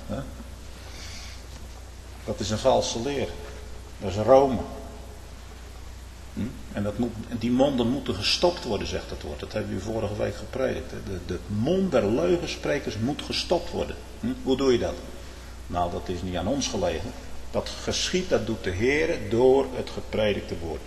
Dat is een valse leer. Dat is Rome. En die monden moeten gestopt worden, zegt het woord. Dat hebben we vorige week gepredikt. De mond der leugensprekers moet gestopt worden. Hoe doe je dat? Nou, dat is niet aan ons gelegen. Dat geschiet, dat doet de Heer door het gepredikte woord.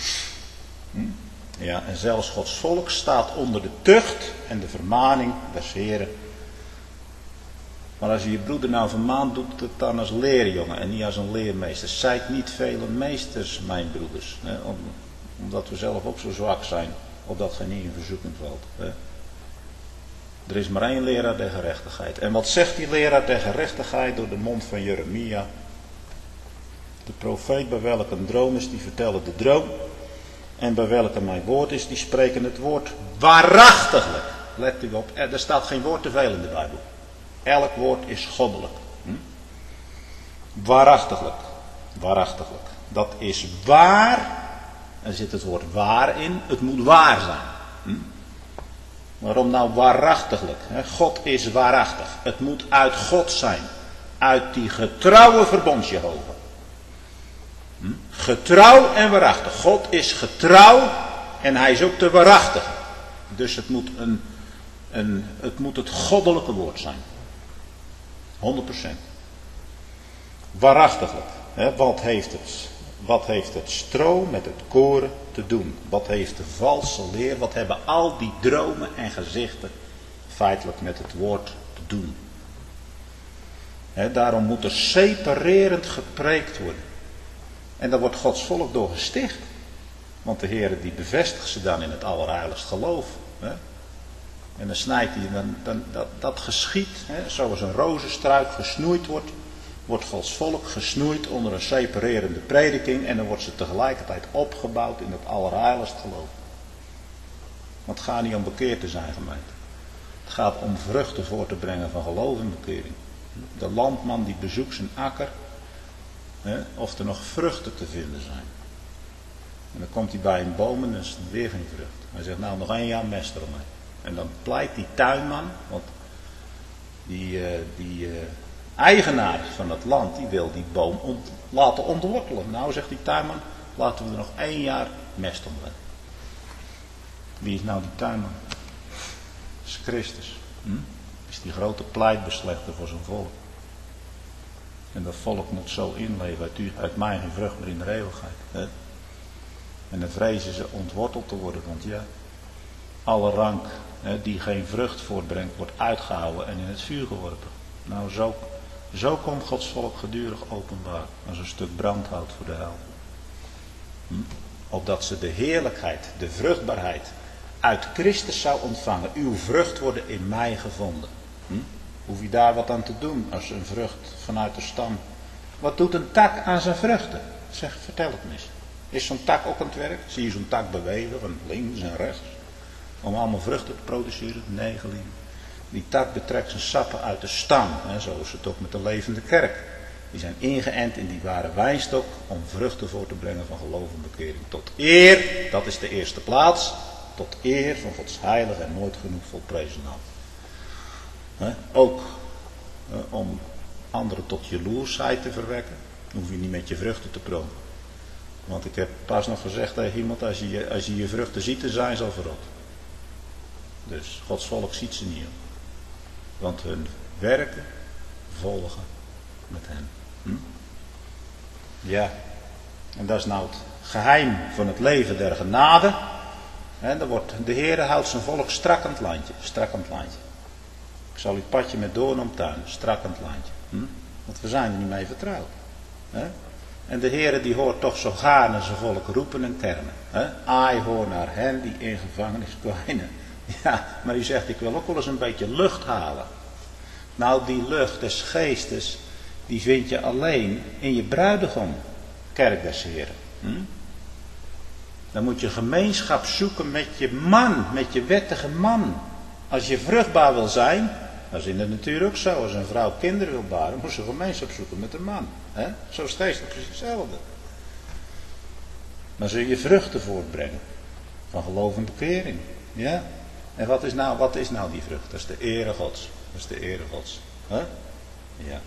Ja, en zelfs Gods volk staat onder de tucht en de vermaning des Heren. Maar als je je broeder nou vermaant, doet het dan als leerjongen en niet als een leermeester. Zijt niet vele meesters, mijn broeders. Omdat we zelf ook zo zwak zijn, opdat gij niet in verzoeking valt. Er is maar één leraar der gerechtigheid. En wat zegt die leraar der gerechtigheid door de mond van Jeremia? De profeet bij welke een droom is, die vertelde de droom. En bij welke mijn woord is, die spreken het woord waarachtiglijk. Let u op, er staat geen woord te veel in de Bijbel. Elk woord is goddelijk. Waarachtiglijk. Waarachtiglijk. Dat is waar. Er zit het woord waar in. Het moet waar zijn. Waarom nou waarachtiglijk? God is waarachtig. Het moet uit God zijn. Uit die getrouwe verbond Jehovah. Getrouw en waarachtig. God is getrouw en hij is ook te waarachtig. Dus het moet het goddelijke woord zijn. 100%. Waarachtiglijk. Wat heeft het stro met het koren te doen? Wat heeft de valse leer? Wat hebben al die dromen en gezichten feitelijk met het woord te doen? Daarom moet er separerend gepreekt worden. En daar wordt Gods volk door gesticht. Want de Heer die bevestigt ze dan in het allerheiligst geloof. En dan snijdt hij, dat geschiet, zoals een rozenstruik gesnoeid wordt wordt Gods volk gesnoeid onder een separerende prediking en dan wordt ze tegelijkertijd opgebouwd in het allerheiligst geloof. Want het gaat niet om bekeerd te zijn, gemeente. Het gaat om vruchten voor te brengen van geloof en bekering. De landman die bezoekt zijn akker, of er nog vruchten te vinden zijn. En dan komt hij bij een boom en dan is er weer geen vrucht. Hij zegt, nou nog 1 jaar mest eromheen. En dan pleit die tuinman, want die eigenaar van het land, die wil die boom laten ontwortelen. Nou, zegt die tuinman, laten we er nog 1 jaar mest omleggen. Wie is nou die tuinman? Dat is Christus. Is die grote pleitbeslechter voor zijn volk. En dat volk moet zo inleven, uit mij geen vrucht meer in de eeuwigheid. Hè? En dan vrezen ze ontworteld te worden, want ja, alle rank die geen vrucht voortbrengt, wordt uitgehouden en in het vuur geworpen. Nou, zo komt Gods volk gedurig openbaar, als een stuk brandhout voor de hel. Opdat ze de heerlijkheid, de vruchtbaarheid uit Christus zou ontvangen. Uw vrucht worden in mij gevonden. Hoef je daar wat aan te doen als een vrucht vanuit de stam. Wat doet een tak aan zijn vruchten? Zeg, vertel het me eens. Is zo'n tak ook aan het werk? Zie je zo'n tak bewegen van links en rechts? Om allemaal vruchten te produceren? Nee, geliefde. Die tak betrekt zijn sappen uit de stam. Zo is het ook met de levende kerk. Die zijn ingeënt in die ware wijnstok om vruchten voor te brengen van geloof en bekering. Tot eer, dat is de eerste plaats, tot eer van Gods heilige en nooit genoeg volprezen naam. Ook om anderen tot jaloersheid te verwekken, hoef je niet met je vruchten te pronken. Want ik heb pas nog gezegd tegen iemand, als je je vruchten ziet, dan zijn ze al verrot. Dus Gods volk ziet ze niet op. Want hun werken volgen met hen. Ja, en dat is nou het geheim van het leven der genade. En de Heere houdt zijn volk strak aan het landje. Strak aan het landje. Ik zal uw padje met doorn omtuinen. Strak aan het landje. Want we zijn er niet mee vertrouwd. En de Heere die hoort toch zo gaarne zijn volk roepen en kermen. Ai, hoor naar hen die in gevangenis kwijnen. Ja, maar u zegt, ik wil ook wel eens een beetje lucht halen. Nou, die lucht des geestes, die vind je alleen in je bruidegom, kerk des Heren. Dan moet je gemeenschap zoeken met je man, met je wettige man. Als je vruchtbaar wil zijn, dat is in de natuur ook zo. Als een vrouw kinderen wil baren, moet ze gemeenschap zoeken met een man. Zo is het geestelijk precies hetzelfde. Dan zul je vruchten voortbrengen. Van geloof en bekering. Ja. En wat is nou die vrucht? Dat is de ere Gods. Dat is de ere Gods. Ja.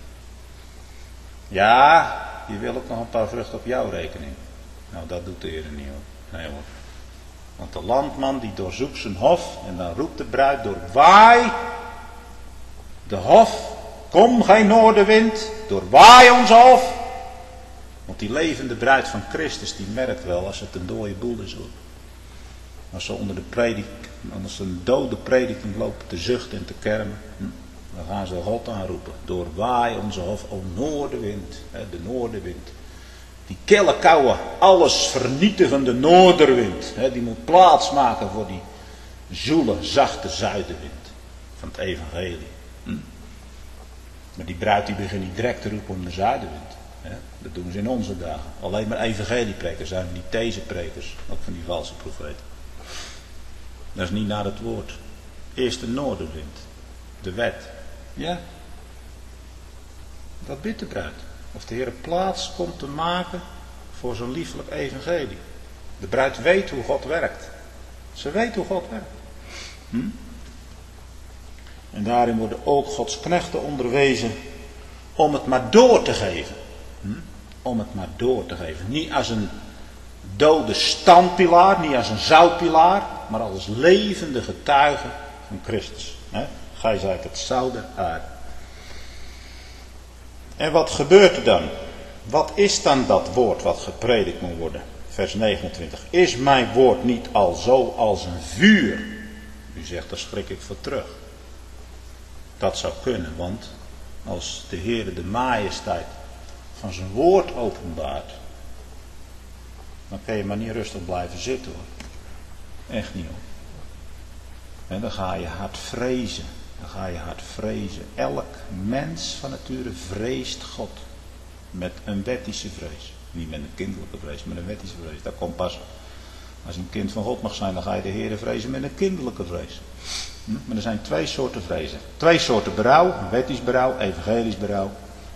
Ja, je wil ook nog een paar vruchten op jouw rekening. Nou, dat doet de Heer niet hoor. Nee hoor. Want de landman die doorzoekt zijn hof en dan roept de bruid doorwaai de hof. Kom geen noordenwind, doorwaai ons hof. Want die levende bruid van Christus die merkt wel als het een dode boel is hoor. Als ze onder de als ze een dode prediking lopen te zuchten en te kermen, dan gaan ze God aanroepen. Doorwaai onze hof, o noordenwind, de noordenwind. Die kille koude, alles vernietigende noordenwind, die moet plaats maken voor die zoele, zachte zuidenwind van het evangelie. Maar die bruid die begint niet direct te roepen om de zuidenwind. Dat doen ze in onze dagen. Alleen maar evangelieprekers zijn niet deze prekers, ook van die valse profeten. Dat is niet naar het woord. Eerst de noordenwind. De wet. Ja. Dat bidt de bruid. Of de Heer plaats komt te maken voor zo'n liefelijk evangelie. De bruid weet hoe God werkt. Ze weet hoe God werkt. En daarin worden ook Gods knechten onderwezen om het maar door te geven. Om het maar door te geven. Niet als een dode standpilaar, niet als een zoutpilaar, maar als levende getuige van Christus. Gij zijt het zout der aarde. En wat gebeurt er dan? Wat is dan dat woord wat gepredikt moet worden? Vers 29. Is mijn woord niet al zo als een vuur? U zegt, daar schrik ik voor terug. Dat zou kunnen, want als de Heer de majesteit van zijn woord openbaart, dan kan je maar niet rustig blijven zitten hoor. Echt niet hoor. En dan ga je hard vrezen. Dan ga je hard vrezen. Elk mens van nature vreest God. Met een wettische vrees. Niet met een kinderlijke vrees, maar een wettische vrees. Dat komt pas. Als je een kind van God mag zijn, dan ga je de Heere vrezen met een kinderlijke vrees. Maar er zijn twee soorten vrezen. Twee soorten berouw. Wettisch berouw, evangelisch berouw.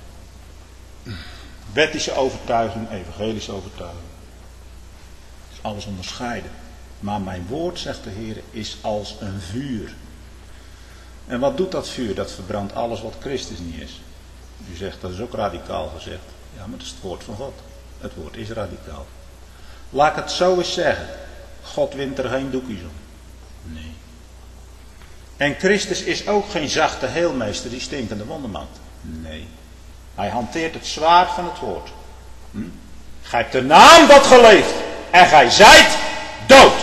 Wettische overtuiging, evangelische overtuiging. Het is alles onderscheiden. Maar mijn woord, zegt de Heer, is als een vuur. En wat doet dat vuur? Dat verbrandt alles wat Christus niet is. U zegt, dat is ook radicaal gezegd. Ja, maar dat is het woord van God. Het woord is radicaal. Laat ik het zo eens zeggen. God wint er geen doekjes om. Nee. En Christus is ook geen zachte heelmeester die stinkende wonden maakt. Nee. Hij hanteert het zwaard van het woord. Gij hebt de naam dat geleefd. En gij zijt dood.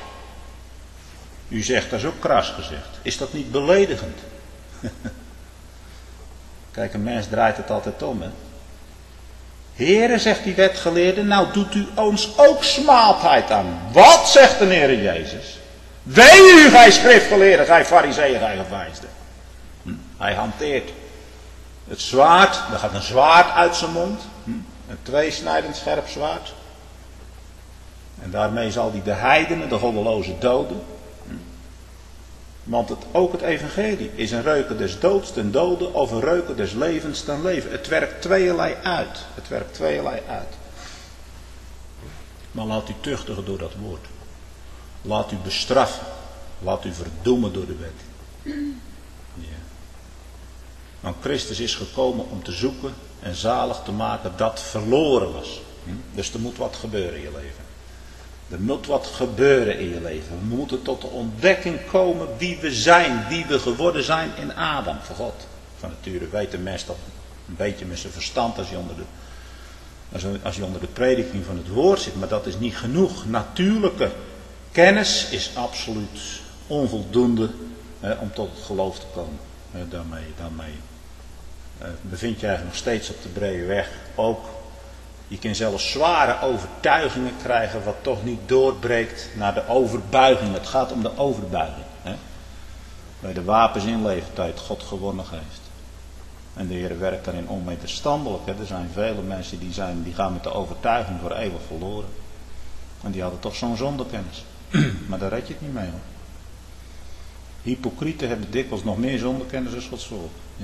U zegt, dat is ook kras gezegd. Is dat niet beledigend? Kijk, een mens draait het altijd om, hè. Heere, zegt die wetgeleerde, nou doet u ons ook smaadheid aan. Wat, zegt de Heere Jezus? Wee u, gij schriftgeleerden, gij farizeeën, gij geveinsden. Hij hanteert het zwaard, er gaat een zwaard uit zijn mond. Een tweesnijdend scherp zwaard. En daarmee zal hij de heidenen, de goddelozen, doden. Want ook het evangelie is een reuken des doods ten dode of een reuken des levens ten leven. Het werkt tweeërlei uit. Het werkt tweeërlei uit. Maar laat u tuchtigen door dat woord. Laat u bestraffen. Laat u verdoemen door de wet. Ja. Want Christus is gekomen om te zoeken en zalig te maken dat verloren was. Dus er moet wat gebeuren in je leven. Er moet wat gebeuren in je leven. We moeten tot de ontdekking komen wie we zijn, wie we geworden zijn in Adam, voor God. Van nature weet de mens dat een beetje met zijn verstand als je onder de prediking van het woord zit. Maar dat is niet genoeg. Natuurlijke kennis is absoluut onvoldoende om tot het geloof te komen. Daarmee bevind je eigenlijk nog steeds op de brede weg. Ook. Je kan zelfs zware overtuigingen krijgen wat toch niet doorbreekt naar de overbuiging. Het gaat om de overbuiging. Hè? Bij de wapens in leeftijd God gewonnen geeft. En de Heer werkt daarin onweerstandelijk. Er zijn vele mensen die gaan met de overtuiging voor eeuwig verloren. En die hadden toch zo'n zondekennis. Maar daar red je het niet mee, hoor. Hypocrieten hebben dikwijls nog meer zondekennis als Gods volk. Ja.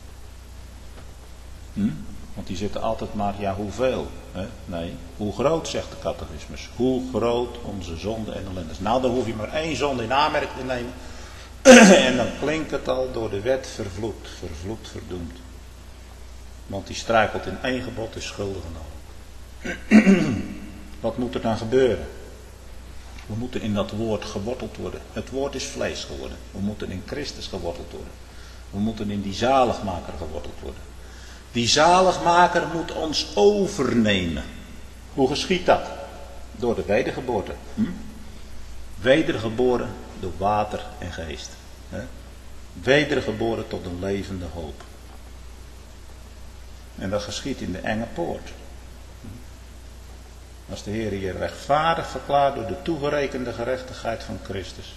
Want die zitten altijd maar, ja, hoeveel? Hè? Nee, hoe groot, zegt de catechismus. Hoe groot onze zonde en ellende is. Nou, dan hoef je maar één zonde in aanmerking te nemen. En dan klinkt het al door de wet vervloekt, verdoemd. Want die struikelt in één gebod, is schuldig en al. Wat moet er dan gebeuren? We moeten in dat woord geworteld worden. Het woord is vlees geworden. We moeten in Christus geworteld worden. We moeten in die zaligmaker geworteld worden. Die zaligmaker moet ons overnemen. Hoe geschiet dat? Door de wedergeboorte. Wedergeboren door water en geest. Wedergeboren tot een levende hoop. En dat geschiet in de enge poort. Als de Heer je rechtvaardig verklaart door de toegerekende gerechtigheid van Christus.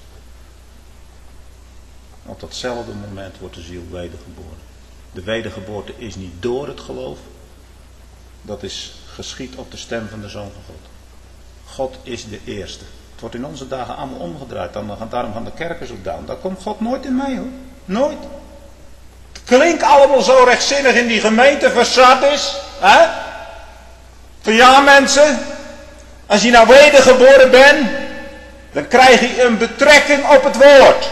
Op datzelfde moment wordt de ziel wedergeboren. De wedergeboorte is niet door het geloof. Dat is geschied op de stem van de Zoon van God. God is de eerste. Het wordt in onze dagen allemaal omgedraaid. Daarom gaan de kerken zo down. Daar komt God nooit in mee, hoor. Nooit. Het klinkt allemaal zo rechtzinnig in die gemeente verzat is. Hè? Van ja, mensen. Als je nou wedergeboren bent. Dan krijg je een betrekking op het woord.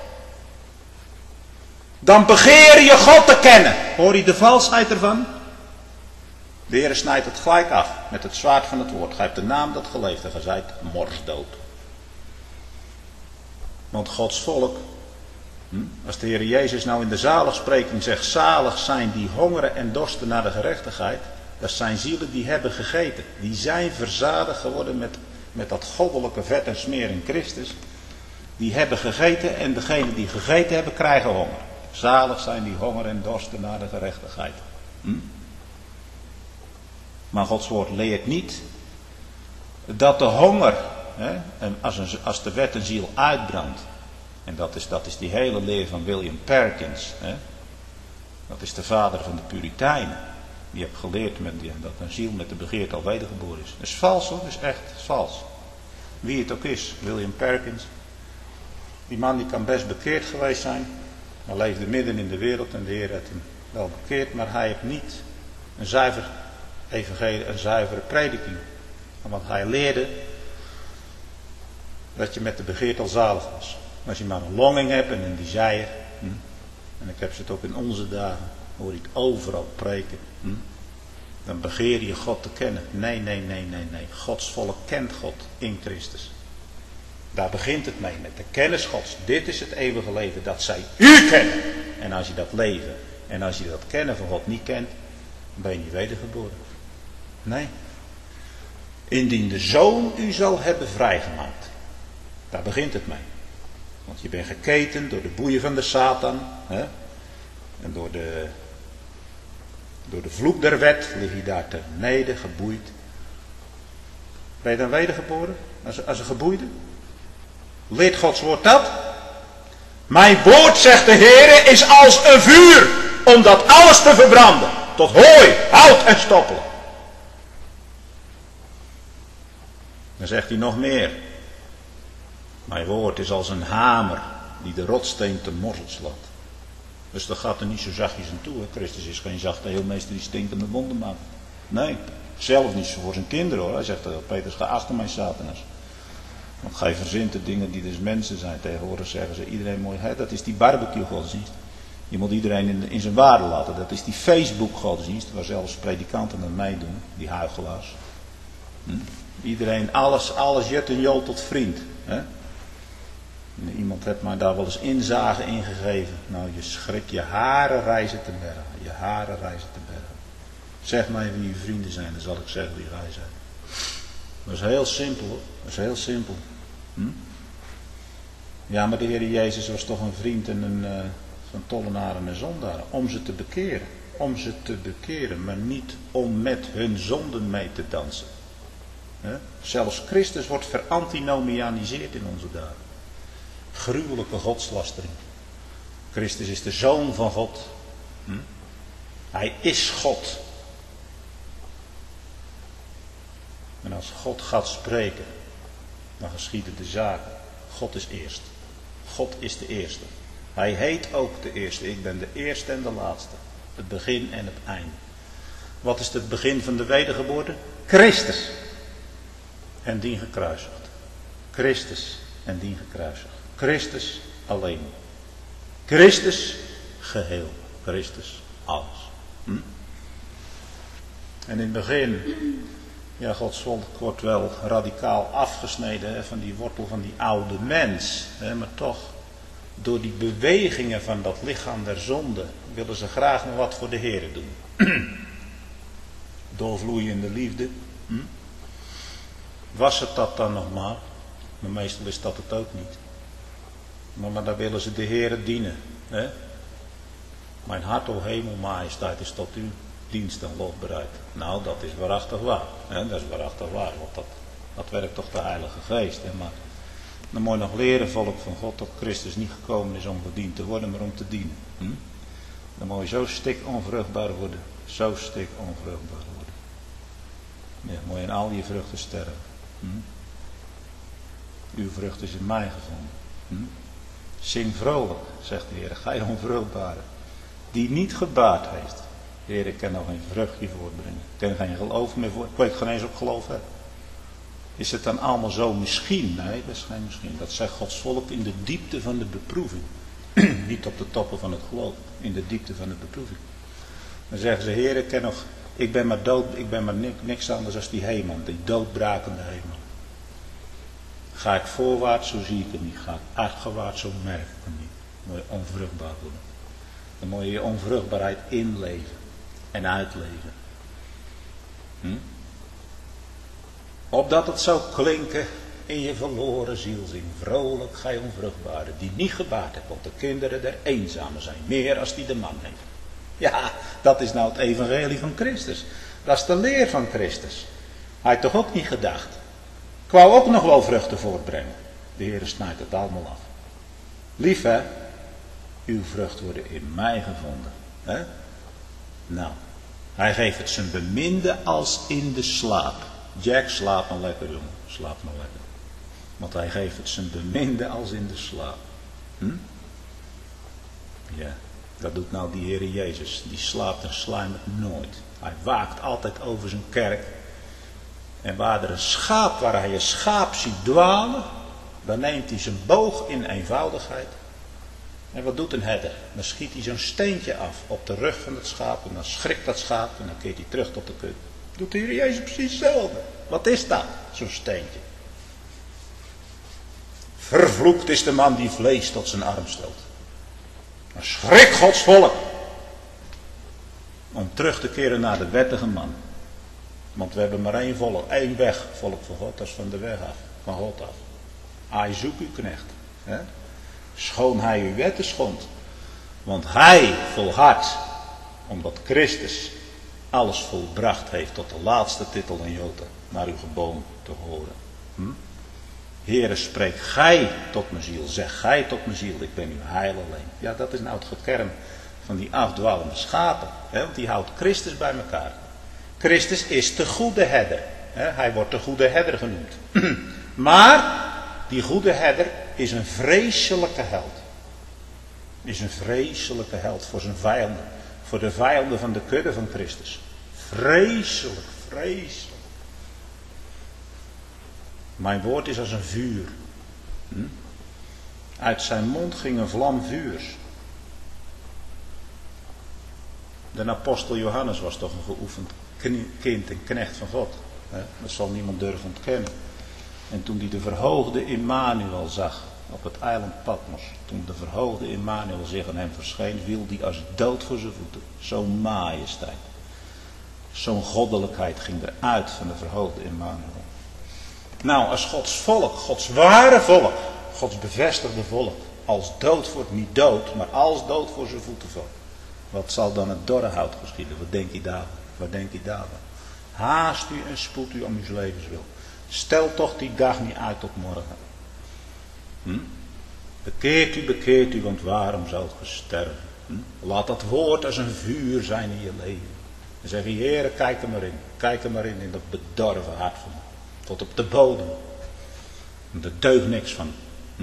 Dan begeer je God te kennen. Hoor je de valsheid ervan? De Heer snijdt het gelijk af met het zwaard van het woord. Gij hebt de naam dat geleefd en gij zijt morsdood. Want Gods volk, als de Heer Jezus nou in de zaligspreking zegt, zalig zijn die hongeren en dorsten naar de gerechtigheid. Dat zijn zielen die hebben gegeten. Die zijn verzadigd geworden met dat goddelijke vet en smeer in Christus. Die hebben gegeten en degenen die gegeten hebben krijgen honger. Zalig zijn die honger en dorsten naar de gerechtigheid. Maar Gods woord leert niet dat de honger, en als de wet een ziel uitbrandt, en dat is die hele leer van William Perkins, dat is de vader van de Puritijnen. Die hebt geleerd dat een ziel met de begeerte al wedergeboren is. Dat is vals hoor, dat is echt vals. Wie het ook is, William Perkins. Die man die kan best bekeerd geweest zijn. Hij leefde midden in de wereld en de Heer heeft hem wel bekeerd. Maar hij heeft niet een zuiver evangelie, een zuivere prediking. Want hij leerde dat je met de begeerte al zalig was. Als je maar een longing hebt en een desire. En ik heb ze het ook in onze dagen. Hoor ik overal preken. Dan begeer je God te kennen. Nee. Gods volk kent God in Christus. Daar begint het mee, met de kennis Gods. Dit is het eeuwige leven, dat zij u kennen. En als je dat leven en als je dat kennen van God niet kent, dan ben je niet wedergeboren. Nee. Indien de Zoon u zal hebben vrijgemaakt. Daar begint het mee. Want je bent geketend door de boeien van de Satan. Hè? En door de vloek der wet lig je daar ter neder geboeid. Ben je dan wedergeboren? Als een geboeide? Leert Gods woord dat? Mijn woord, zegt de Heer, is als een vuur. Om dat alles te verbranden. Tot hooi, hout en stoppelen. Dan zegt hij nog meer. Mijn woord is als een hamer die de rotsteen te morsel slaat. Dus dat gaat er niet zo zachtjes aan toe. Hè? Christus is geen zachte heelmeester die stinkende wonden maakt. Nee, zelf niet voor zijn kinderen hoor. Hij zegt, Petrus, ga achter mij, Satanas. Want gij verzint de dingen die dus mensen zijn. Tegenwoordig zeggen ze iedereen mooi. Hè? Dat is die barbecue godsdienst. Je moet iedereen in zijn waarde laten. Dat is die Facebook godsdienst. Waar zelfs predikanten aan meedoen. Die huichelaars. Iedereen, alles jut en jool tot vriend. Hè? Iemand heeft mij daar wel eens inzage in gegeven. Nou, je schrik je haren reizen te bergen. Je haren reizen te bergen. Zeg mij wie je vrienden zijn, dan zal ik zeggen wie wij zijn. Dat is heel simpel hoor. Dat is heel simpel. Ja, maar de Heer Jezus was toch een vriend en een tollenaar en een zondaar. Om ze te bekeren. Om ze te bekeren, maar niet om met hun zonden mee te dansen. Zelfs Christus wordt verantinomianiseerd in onze dagen. Gruwelijke godslastering. Christus is de Zoon van God. Hij is God. En als God gaat spreken, dan geschieden de zaken. God is eerst. God is de eerste. Hij heet ook de eerste. Ik ben de eerste en de laatste. Het begin en het einde. Wat is het begin van de wedergeboorte? Christus. En dien gekruisigd. Christus en dien gekruisigd. Christus alleen. Christus geheel. Christus alles. En in het begin, ja, Gods volk wordt wel radicaal afgesneden van die wortel van die oude mens. Maar toch, door die bewegingen van dat lichaam der zonde, willen ze graag nog wat voor de Heer doen. Doorvloeiende liefde. Was het dat dan nog maar? Maar meestal is dat het ook niet. Maar dan willen ze de Heere dienen. Hè? Mijn hart, o hemel, majesteit, is tot uw dienst en lof bereid. Nou, dat is waarachtig waar. Hè? Dat is waarachtig waar, want dat werkt toch de Heilige Geest. Hè? Maar dan moet je nog leren, volk van God, dat Christus niet gekomen is om gediend te worden, maar om te dienen. Dan moet je zo stik onvruchtbaar worden. Zo stik onvruchtbaar worden. Ja, moet je in al je vruchten sterven. Uw vrucht is in mij gevonden. Zing vrolijk, zegt de Heer, gij onvruchtbare, die niet gebaard heeft. De Heer, ik kan nog geen vruchtje voortbrengen. Ik kan geen geloof meer voor. Ik weet geen eens op geloof heb. Is het dan allemaal zo misschien? Nee, dat is geen misschien. Dat zegt Gods volk in de diepte van de beproeving. Niet op de toppen van het geloof. In de diepte van de beproeving. Dan zeggen ze, Heer, ik ben maar dood. Ik ben maar niks anders dan die hemel. Die doodbrakende hemel. Ga ik voorwaarts, zo zie ik het niet. Ga ik achterwaarts, zo merk ik het niet. Dan moet je onvruchtbaar worden. Dan moet je je onvruchtbaarheid inleven. En uitleven. Opdat het zou klinken in je verloren ziel. Zing vrolijk, gij onvruchtbare. Die niet gebaard hebt. Want de kinderen der eenzamen zijn. Meer als die de man heeft. Ja, dat is nou het evangelie van Christus. Dat is de leer van Christus. Hij had toch ook niet gedacht. Ik wou ook nog wel vruchten voortbrengen. De Heer snijdt het allemaal af. Lief hè, uw vruchten worden in mij gevonden. Hè? Nou, Hij geeft het zijn beminde als in de slaap. Jack, slaap maar lekker, jongen. Slaap maar lekker. Want hij geeft het zijn beminde als in de slaap. Ja, dat doet nou die Heere Jezus. Die slaapt en sluimert nooit. Hij waakt altijd over zijn kerk. En waar hij een schaap ziet dwalen, dan neemt hij zijn boog in eenvoudigheid. En wat doet een herder? Dan schiet hij zo'n steentje af op de rug van het schaap. En dan schrikt dat schaap en dan keert hij terug tot de kudde. Doet de Heer Jezus precies hetzelfde. Wat is dat? Zo'n steentje. Vervloekt is de man die vlees tot zijn arm stoot. Dan schrikt Gods volk. Om terug te keren naar de wettige man. Want we hebben maar één volk, één weg, volk van God. Dat is van de weg af, van God af. Hij zoekt uw knecht. Hè? Schoon hij uw wetten schond. Want hij volhardt, omdat Christus alles volbracht heeft tot de laatste titel en jota, naar uw geboom te horen. Heere, spreek gij tot mijn ziel, zeg gij tot mijn ziel, ik ben uw heil alleen. Ja, dat is nou het gekerm van die afdwalende schapen. Hè? Want die houdt Christus bij elkaar. Christus is de goede herder. Hè? Hij wordt de goede herder genoemd. Maar die goede herder is een vreselijke held. Is een vreselijke held voor zijn vijanden. Voor de vijanden van de kudde van Christus. Vreselijk, vreselijk. Mijn woord is als een vuur. Uit zijn mond ging een vlam vuurs. De apostel Johannes was toch een geoefend kind en knecht van God. Dat zal niemand durven ontkennen. En toen hij de verhoogde Immanuel zag op het eiland Patmos. Toen de verhoogde Immanuel zich aan hem verscheen, viel hij als dood voor zijn voeten. Zo'n majesteit. Zo'n goddelijkheid ging eruit van de verhoogde Immanuel. Nou, als Gods volk, Gods ware volk, Gods bevestigde volk, als dood wordt, niet dood, maar als dood voor zijn voeten valt. Wat zal dan het dorre hout geschieden? Wat denk je daarvan? Wat denk je daarvan? Haast u en spoed u om uw levenswil. Stel toch die dag niet uit tot morgen. Bekeert u, want waarom zult ge sterven? Laat dat woord als een vuur zijn in je leven. En zeg je, Heere, kijk er maar in dat bedorven hart van me. Tot op de bodem. Er deugt niks van.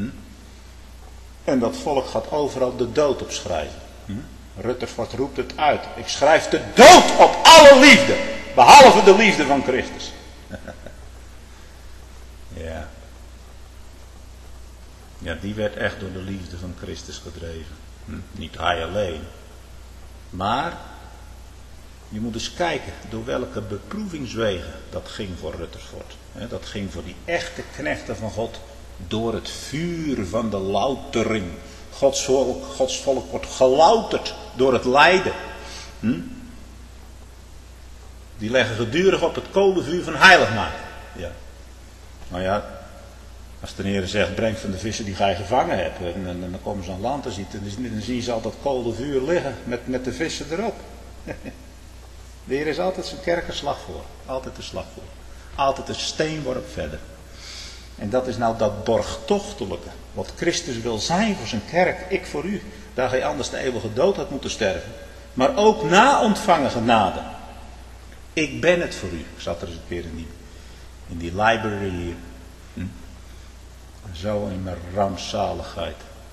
En dat volk gaat overal de dood op schrijven. Rutherford roept het uit. Ik schrijf de dood op alle liefde. Behalve de liefde van Christus. Ja. Ja, die werd echt door de liefde van Christus gedreven. Niet hij alleen. Maar je moet eens kijken door welke beproevingswegen dat ging voor Rutherford. Dat ging voor die echte knechten van God door het vuur van de loutering. Gods volk wordt gelouterd door het lijden. Die leggen gedurig op het kolenvuur van heiligmaking. Ja. Nou ja, als de Heer zegt, breng van de vissen die gij gevangen hebt. En dan komen ze aan land en dan zien ze al dat kolenvuur liggen met de vissen erop. De Heer is altijd zijn kerk een slag voor. Altijd een slag voor. Altijd een steenworp verder. En dat is nou dat borgtochtelijke. Wat Christus wil zijn voor zijn kerk. Ik voor u. Daar hij anders de eeuwige dood had moeten sterven. Maar ook na ontvangen genade. Ik ben het voor u. Ik zat er eens een keer in die library hier. Zo in mijn rampzaligheid.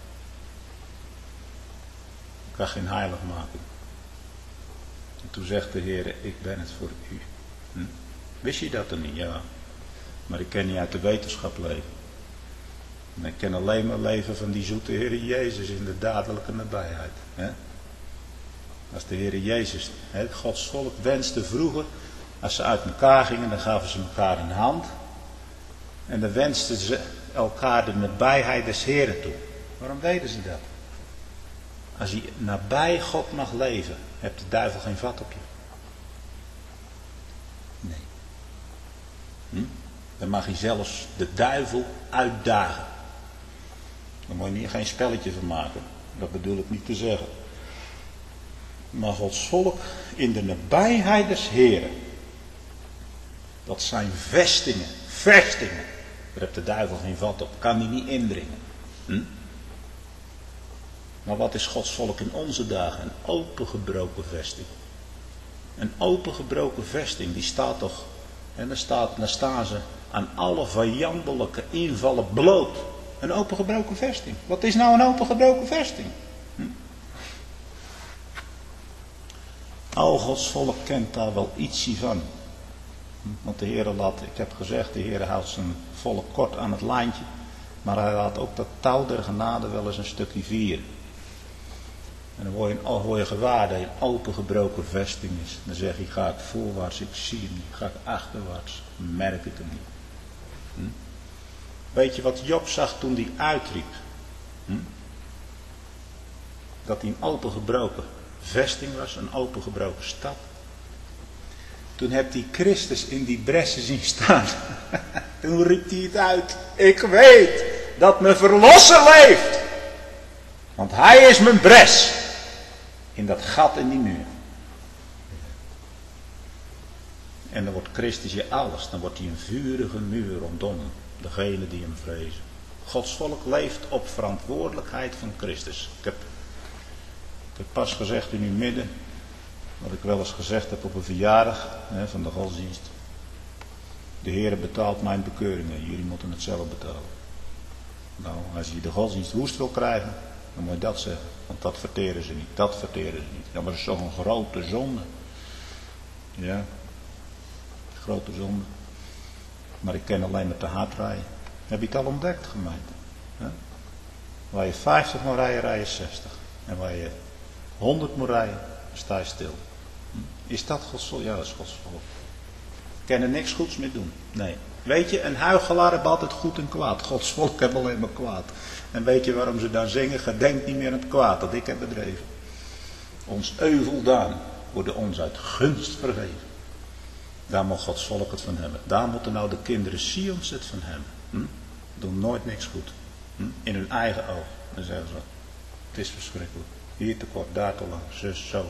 Ik kan geen heiligmaking. En toen zegt de Heer, ik ben het voor u. Wist je dat er niet? Ja. Maar ik ken niet uit de wetenschap leven. En ik ken alleen maar leven van die zoete Heer Jezus in de dadelijke nabijheid. Als de Heer Jezus, Gods volk wenste vroeger, als ze uit elkaar gingen, dan gaven ze elkaar een hand. En dan wensten ze elkaar de nabijheid des Heeren toe. Waarom deden ze dat? Als je nabij God mag leven, hebt de duivel geen vat op je. Nee. Dan mag je zelfs de duivel uitdagen. Daar moet je geen spelletje van maken. Dat bedoel ik niet te zeggen. Maar Gods volk in de nabijheid des Heeren. Dat zijn vestingen. Vestingen. Daar heeft de duivel geen vat op. Kan die niet indringen. Maar wat is Gods volk in onze dagen? Een opengebroken vesting. Een opengebroken vesting, die staat toch, en dan staan ze aan alle vijandelijke invallen bloot. Een opengebroken vesting. Wat is nou een opengebroken vesting? Al Gods volk kent daar wel ietsie van. Want de Heer laat, ik heb gezegd, de Heer houdt zijn volk kort aan het lijntje. Maar hij laat ook dat touw der genade wel eens een stukje vieren. En dan word je gewaar dat je een opengebroken vesting is. Dan zeg je, ga ik voorwaarts, ik zie het niet. Ga ik achterwaarts, merk ik het niet. Weet je wat Job zag toen hij uitriep? Dat hij een opengebroken vesting was, een opengebroken stad. Toen heb hij Christus in die bressen zien staan. Toen riep hij het uit. Ik weet dat mijn verlosser leeft. Want hij is mijn bres. In dat gat in die muur. En dan wordt Christus je alles. Dan wordt hij een vurige muur rondom degene die hem vrezen. Gods volk leeft op verantwoordelijkheid van Christus. Ik heb pas gezegd in uw midden. Wat ik wel eens gezegd heb op een verjaardag van de godsdienst. De Heer betaalt mijn bekeuringen. Jullie moeten het zelf betalen. Nou, als je de godsdienst woest wil krijgen, dan moet je dat zeggen. Want dat verteren ze niet. Dat verteren ze niet. Ja, maar dat is toch een grote zonde. Ja. Grote zonde. Maar ik ken alleen maar te hard rijden. Heb je het al ontdekt, gemeente? Ja? Waar je 50 moet rijden, rij je 60. En waar je 100 moet rijden, sta je stil. Is dat Gods volk? Ja, dat is Gods volk. Kan er niks goeds mee doen. Nee. Weet je, een huichelaar heeft altijd goed en kwaad. Gods volk heeft alleen maar kwaad. En weet je waarom ze dan zingen? Gedenk niet meer aan het kwaad dat ik heb bedreven. Ons euveldaan worden ons uit gunst vergeven. Daar mag Gods volk het van hebben. Daar moeten nou de kinderen Sions het van hebben. Doen nooit niks goed. In hun eigen oog. Dan zeggen ze, het is verschrikkelijk. Hier te kort, daar te lang, zus, zo.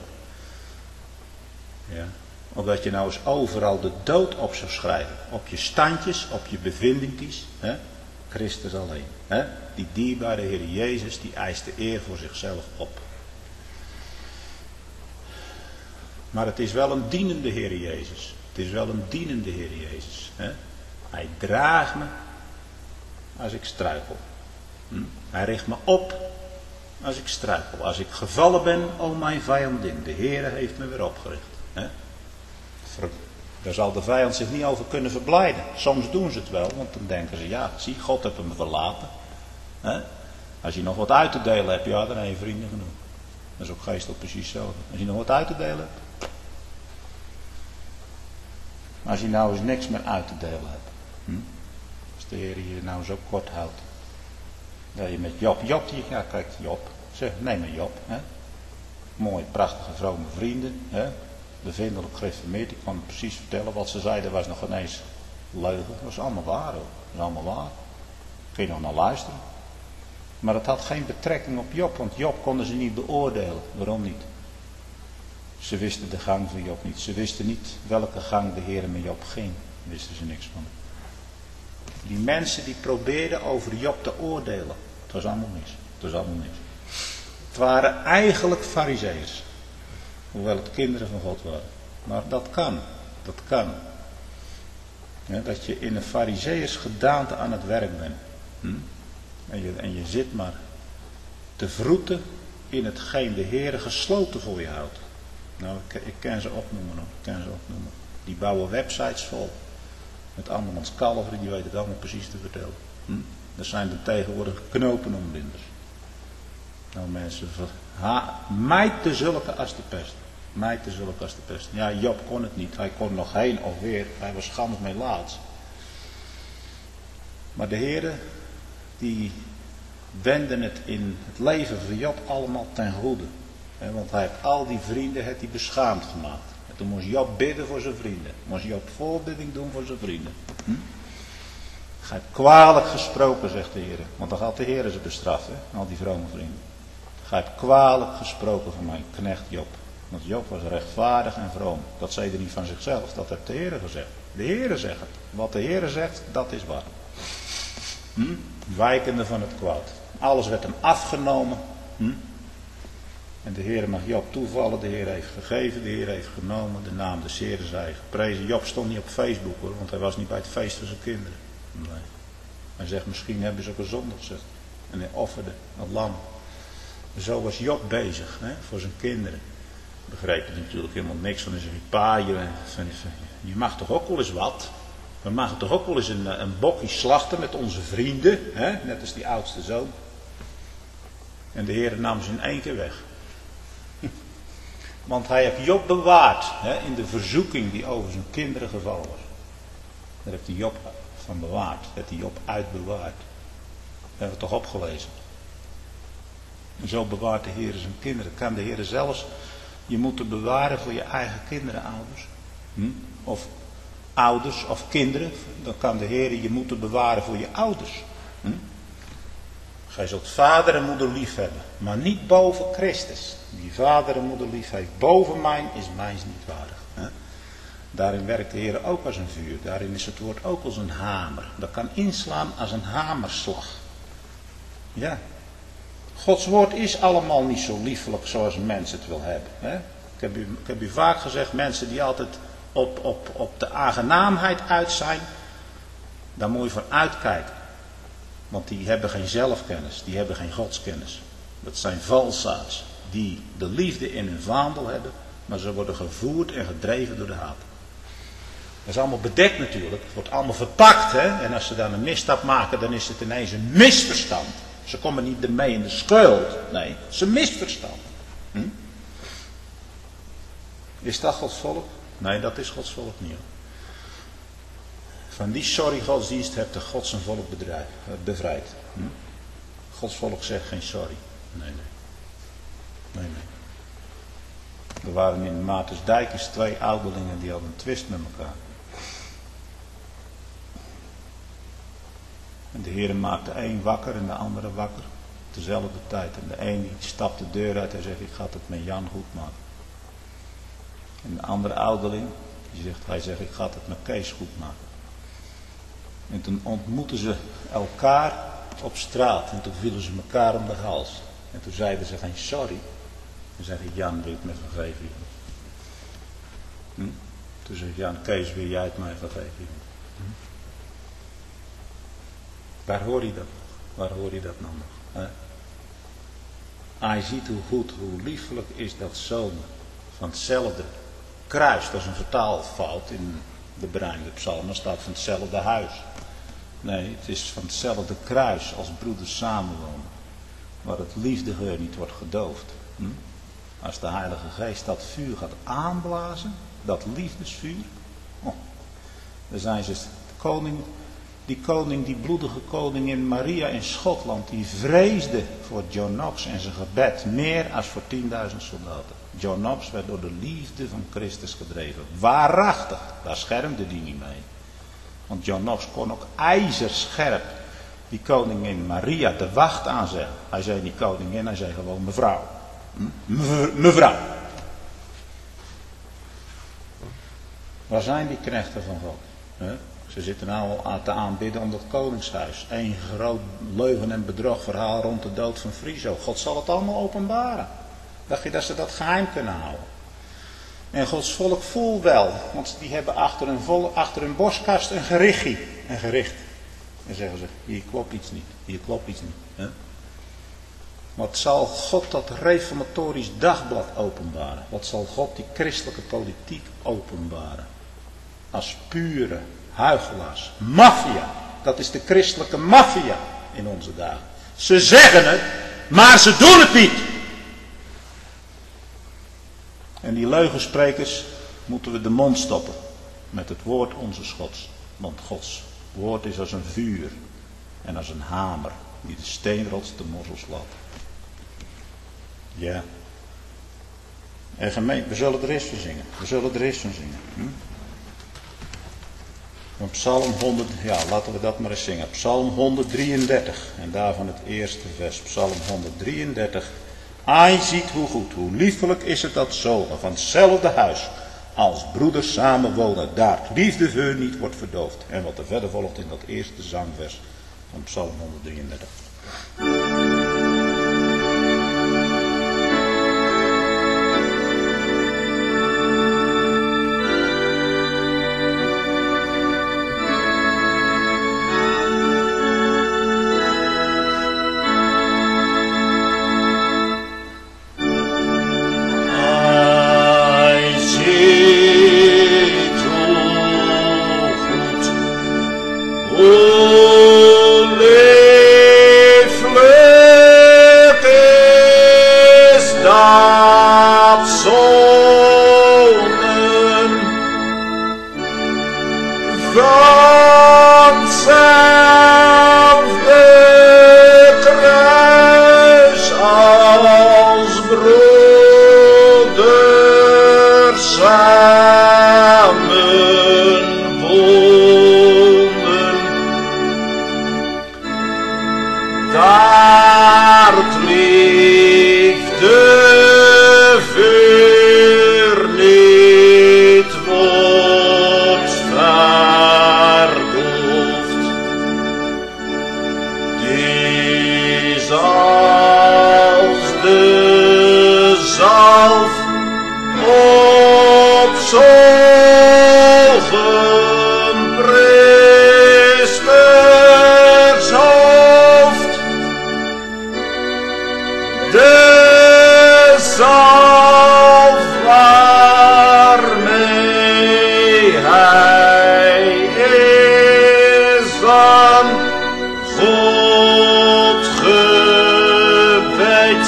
Ja. Omdat je nou eens overal de dood op zou schrijven. Op je standjes, op je bevindingkies. Christus alleen. Die dierbare Heer Jezus, die eist de eer voor zichzelf op. Maar het is wel een dienende Heer Jezus. Het is wel een dienende Heer Jezus. Hij draagt me als ik struikel. Hij richt me op als ik struikel. Als ik gevallen ben, o mijn vijandin. De Heer heeft me weer opgericht. Daar zal de vijand zich niet over kunnen verblijden. Soms doen ze het wel, want dan denken ze, ja, zie, God heeft hem verlaten. Als je nog wat uit te delen hebt, ja, dan heb je vrienden genoeg. Dat is ook geestelijk precies zo. Als je nog wat uit te delen hebt. Maar als je nou eens niks meer uit te delen hebt. Als de Heer je nou zo kort houdt. Dat je met Job, ja kijk Job. Zeg, neem maar Job. Mooie, prachtige, vrome vrienden. Bevindelijk gereformeerd. Ik kan precies vertellen wat ze zeiden. Was nog ineens leugen. Dat was allemaal waar hoor. Dat was allemaal waar. Kun je nog naar luisteren. Maar het had geen betrekking op Job. Want Job konden ze niet beoordelen. Waarom niet? Ze wisten de gang van Job niet. Ze wisten niet welke gang de Heer met Job ging. Daar wisten ze niks van. Die mensen die probeerden over Job te oordelen. Het was allemaal mis. Het was allemaal mis. Het waren eigenlijk farizeeërs. Hoewel het kinderen van God waren. Maar dat kan. Dat kan. Ja, dat je in een farizeeërs gedaante aan het werk bent. En je zit maar te vroeten in hetgeen de Heer gesloten voor je houdt. Nou, ik kan ze opnoemen. Die bouwen websites vol. Met andermans kalveren, die weten het allemaal precies te vertellen. Er zijn er tegenwoordig knopen om blinders. Nou mensen, mijt de zulke als de pest. Mijt de zulke als de pest. Ja, Job kon het niet. Hij kon nog heen of weer. Hij was schandig mee laat. Maar de Heer, die wendde het in het leven van Job allemaal ten goede. Want hij heeft al die vrienden heeft hij beschaamd gemaakt. En toen moest Job bidden voor zijn vrienden. Moest Job voorbidding doen voor zijn vrienden. Gij hebt kwalijk gesproken, zegt de Heer. Want dan gaat de Heer ze bestraffen, al die vrome vrienden. Gij hebt kwalijk gesproken van mijn knecht Job. Want Job was rechtvaardig en vroom. Dat zei hij niet van zichzelf, dat heeft de Heer gezegd. De Heer zegt het. Wat de Heer zegt, dat is waar. Wijkende van het kwaad. Alles werd hem afgenomen. En de Heer mag Job toevallen, de Heer heeft gegeven, de Heer heeft genomen, de naam des Heeren zij geprezen. Job stond niet op Facebook hoor, want hij was niet bij het feest van zijn kinderen. Nee. Hij zegt, misschien hebben ze gezondigd, zegt. En hij offerde dat lam. Zo was Job bezig, hè, voor zijn kinderen. Begreep er natuurlijk helemaal niks van. Hij zei, pa, je mag toch ook wel eens wat? We mogen toch ook wel eens een bokje slachten met onze vrienden, hè? Net als die oudste zoon. En de Heer nam ze in één keer weg. Want hij heeft Job bewaard, hè, in de verzoeking die over zijn kinderen gevallen was. Daar heeft hij Job van bewaard. Daar heeft hij Job uitbewaard. Dat hebben we toch opgelezen. En zo bewaart de Heer zijn kinderen. Kan de Heer zelfs je moeten bewaren voor je eigen kinderen, ouders. Of ouders of kinderen. Dan kan de Heer je moeten bewaren voor je ouders. Gij zult vader en moeder lief hebben. Maar niet boven Christus. Die vader en moeder lief heeft boven mij is mijns niet waardig. Hè? Daarin werkt de Heer ook als een vuur. Daarin is het woord ook als een hamer. Dat kan inslaan als een hamerslag. Ja. Gods woord is allemaal niet zo liefelijk zoals een mens het wil hebben. Hè? Ik heb u vaak gezegd, mensen die altijd op de aangenaamheid uit zijn, daar moet je voor uitkijken. Want die hebben geen zelfkennis, die hebben geen godskennis. Dat zijn valsaars die de liefde in hun vaandel hebben, maar ze worden gevoerd en gedreven door de haat. Dat is allemaal bedekt natuurlijk, het wordt allemaal verpakt. Hè? En als ze dan een misstap maken, dan is het ineens een misverstand. Ze komen niet ermee in de schuld. Nee, het is een misverstand. Is dat Gods volk? Nee, dat is Gods volk niet. Van die sorry godsdienst hebt de God zijn volk bevrijd. Gods volk zegt geen sorry. Nee. Er waren in Maartensdijk 2 ouderlingen die hadden een twist met elkaar. En de Heer maakte de een wakker en de andere wakker. Tezelfde tijd. En de een die stapt de deur uit en zegt, ik ga het met Jan goed maken. En de andere ouderling, hij zegt, ik ga het met Kees goed maken. En toen ontmoetten ze elkaar op straat. En toen vielen ze elkaar om de hals. En toen zeiden ze geen sorry. Toen zei Jan, wil ik me vergeven? Toen zei Jan, Kees, wil jij het mij vergeven? Waar hoor je dat nog? Waar hoor je dat nou nog? Hè? Hij ziet hoe goed, hoe liefelijk is dat zonen van hetzelfde kruis. Dat is een vertaalfout in de Bruine Psalm. Er staat van hetzelfde huis. Nee, het is van hetzelfde kruis als broeders samenwonen. Waar het liefdegeur niet wordt gedoofd. Als de Heilige Geest dat vuur gaat aanblazen, dat liefdesvuur. Dan zijn ze die bloedige koningin Maria in Schotland, die vreesde voor John Knox en zijn gebed meer als voor 10.000 soldaten. John Knox werd door de liefde van Christus gedreven. Waarachtig, daar schermde die niet mee. Want John Knox kon ook ijzerscherp die koningin Maria de wacht aanzeggen. Hij zei niet koningin, hij zei gewoon mevrouw. Mevrouw. Waar zijn die knechten van God? Ze zitten nou al te aanbidden om dat koningshuis. Eén groot leugen en bedrog verhaal rond de dood van Friso. God zal het allemaal openbaren. Dacht je dat ze dat geheim kunnen houden? En Gods volk voelt wel. Want die hebben achter hun borstkast een gericht. En zeggen ze, hier klopt iets niet. Hier klopt iets niet. Hè? Wat zal God dat reformatorisch dagblad openbaren? Wat zal God die christelijke politiek openbaren? Als pure huichelaars. Maffia. Dat is de christelijke maffia in onze dagen. Ze zeggen het, maar ze doen het niet. En die leugensprekers moeten we de mond stoppen. Met het woord onze Gods. Want Gods woord is als een vuur. En als een hamer. Die de steenrots te mossel slaat. Ja. En gemeen, we zullen er eens van zingen. Van Psalm 100, ja, laten we dat maar eens zingen. Psalm 133 en daarvan het eerste vers. Psalm 133. Hij ziet hoe goed, hoe liefelijk is het dat zonen van hetzelfde huis als broeders samenwonen. Daar het liefdevuur niet wordt verdoofd. En wat er verder volgt in dat eerste zangvers van Psalm 133. Daar liefde vuur niet wordt verdoofd, die als de zalf op zolgen priesters hoofd, de zalf waarmee hij is van God gewekt,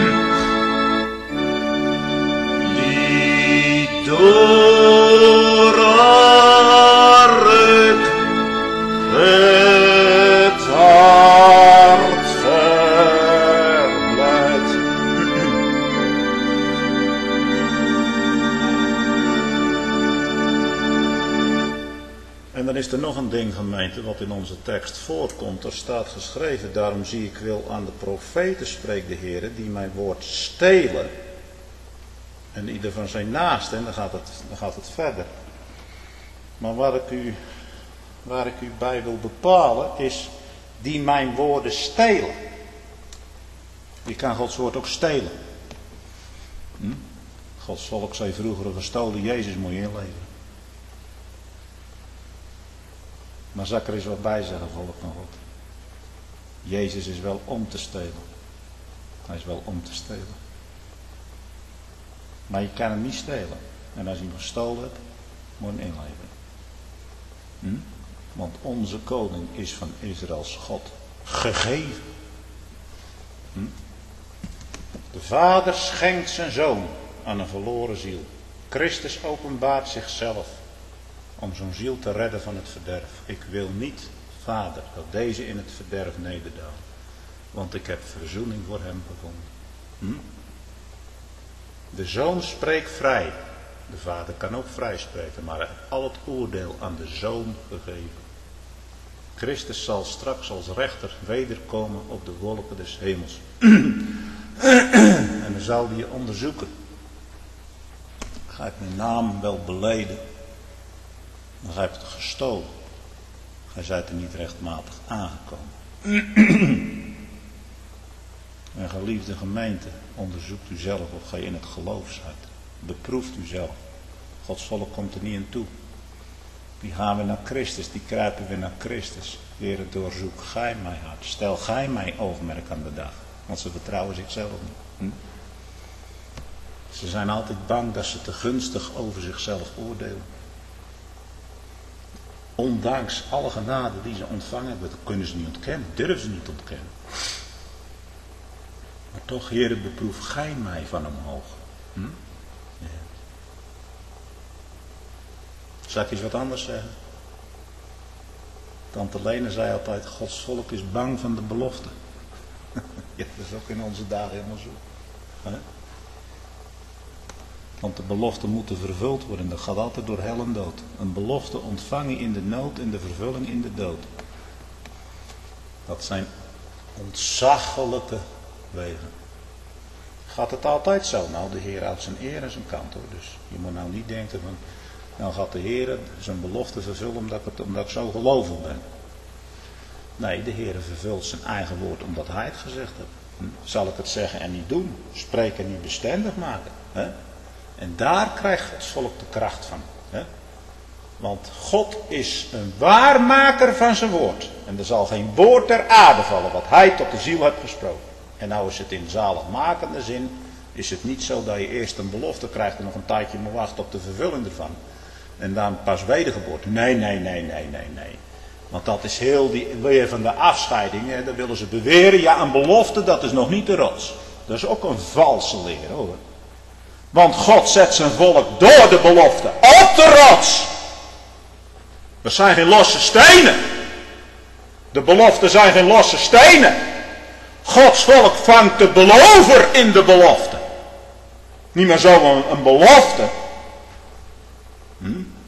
die door ruk het hart verblijdt. En dan is er nog een ding, gemeente, wat in onze tekst voorkomt. Er staat geschreven: daarom zie ik wil aan de profeten, spreekt de Heer, die mijn woord stelen. En ieder van zijn naaste, en dan gaat het verder. Maar waar ik u bij wil bepalen is, die mijn woorden stelen. Je kan Gods woord ook stelen. Gods volk zei vroeger: gestolen Jezus moet je inleveren. Maar zal ik er eens wat bij zeggen, volk van God. Jezus is wel om te stelen. Hij is wel om te stelen. Maar je kan hem niet stelen. En als je hem gestolen hebt, moet je hem inleveren. Want onze koning is van Israëls God gegeven. De Vader schenkt zijn zoon aan een verloren ziel. Christus openbaart zichzelf om zo'n ziel te redden van het verderf. Ik wil niet, Vader, dat deze in het verderf nederdalen. Want ik heb verzoening voor hem gevonden. De zoon spreekt vrij. De vader kan ook vrij spreken, maar hij heeft al het oordeel aan de zoon gegeven. Christus zal straks als rechter wederkomen op de wolken des hemels. En dan zal hij je onderzoeken. Ga ik mijn naam wel beleden? Dan ga je het gestolen. Gij zijt er niet rechtmatig aangekomen. En geliefde gemeente, onderzoekt u zelf of gij in het geloof zijt. Beproeft u zelf. Gods volk komt er niet aan toe. Die gaan we naar Christus, die kruipen we naar Christus. Heere, doorzoek gij mijn hart. Stel gij mijn oogmerk aan de dag. Want ze vertrouwen zichzelf niet. Ze zijn altijd bang dat ze te gunstig over zichzelf oordelen. Ondanks alle genade die ze ontvangen hebben, dat kunnen ze niet ontkennen, durven ze niet ontkennen. Maar toch, Heere, beproef gij mij van omhoog. Ja. Zal ik eens wat anders zeggen? Tante Lene zei altijd: Gods volk is bang van de belofte. Ja, dat is ook in onze dagen helemaal zo. Want de beloften moeten vervuld worden. Dat gaat altijd door hel en dood. Een belofte ontvang je in de nood en de vervulling in de dood. Dat zijn ontzaglijke wegen. Gaat het altijd zo? Nou, de Heer houdt zijn eer en zijn kant hoor. Dus je moet nou niet denken van, nou gaat de Heer zijn belofte vervullen omdat ik zo gelovig ben. Nee, de Heer vervult zijn eigen woord omdat hij het gezegd heeft. Zal ik het zeggen en niet doen? Spreken en niet bestendig maken. Hè? En daar krijgt het volk de kracht van. Hè? Want God is een waarmaker van zijn woord. En er zal geen woord ter aarde vallen wat hij tot de ziel heeft gesproken. En nou is het in zaligmakende zin, is het niet zo dat je eerst een belofte krijgt en nog een tijdje moet wachten op de vervulling ervan. En dan pas wedergeboorte. Nee. Want dat is heel die leer van de afscheiding. Hè? Dan willen ze beweren, ja, een belofte, dat is nog niet de rots. Dat is ook een valse leer hoor. Want God zet zijn volk door de belofte op de rots. Dat zijn geen losse stenen. De beloften zijn geen losse stenen. Gods volk vangt de belover in de belofte. Niet meer zo een belofte.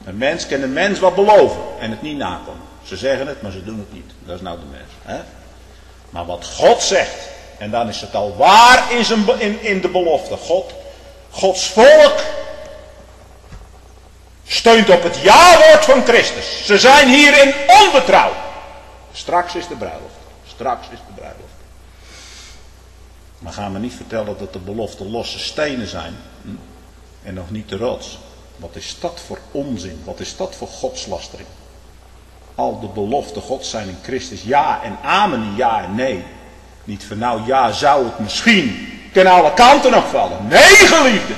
Een mens kan een mens wat beloven en het niet nakomen. Ze zeggen het, maar ze doen het niet. Dat is nou de mens. Hè? Maar wat God zegt, en dan is het al waar in de belofte. Gods volk steunt op het ja-woord van Christus. Ze zijn hierin onbetrouw. Straks is de bruiloft. Straks is de bruiloft. Maar gaan we niet vertellen dat de belofte losse stenen zijn. En nog niet de rots. Wat is dat voor onzin? Wat is dat voor godslastering? Al de beloften Gods zijn in Christus ja en amen, ja en nee. Niet van nou ja zou het misschien. Kunnen alle kanten nog vallen. Nee, geliefde.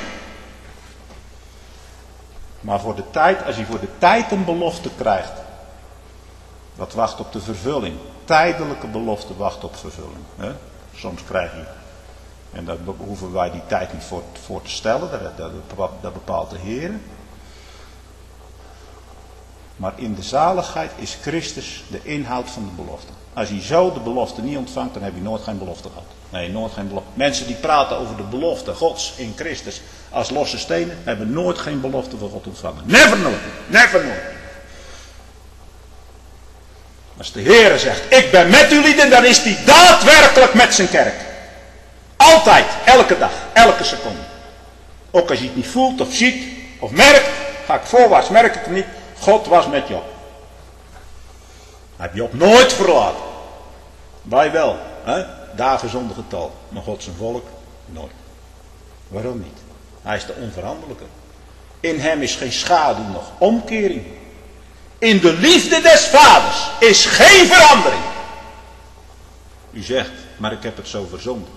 Maar voor de tijd, als je voor de tijd een belofte krijgt. Dat wacht op de vervulling. Tijdelijke belofte wacht op vervulling. Hè? Soms krijg je. En daar hoeven wij die tijd niet voor te stellen. Dat bepaalt de Heer. Maar in de zaligheid is Christus de inhoud van de belofte. Als je zo de belofte niet ontvangt, dan heb je nooit geen belofte gehad. Nee, nooit geen belofte. Mensen die praten over de belofte Gods in Christus als losse stenen, hebben nooit geen belofte van God ontvangen. Never nooit. Never nooit. Als de Heer zegt, ik ben met u lieden, dan is hij daadwerkelijk met zijn kerk. Altijd, elke dag, elke seconde. Ook als je het niet voelt of ziet of merkt, ga ik voorwaarts, merk ik het niet. God was met Job. Hij heeft Job nooit verlaten. Wij wel, hè? Dagen zonder getal. Maar God zijn volk, nooit. Waarom niet? Hij is de onveranderlijke. In hem is geen schaduw nog omkering. In de liefde des vaders is geen verandering. U zegt, maar ik heb het zo verzondigd.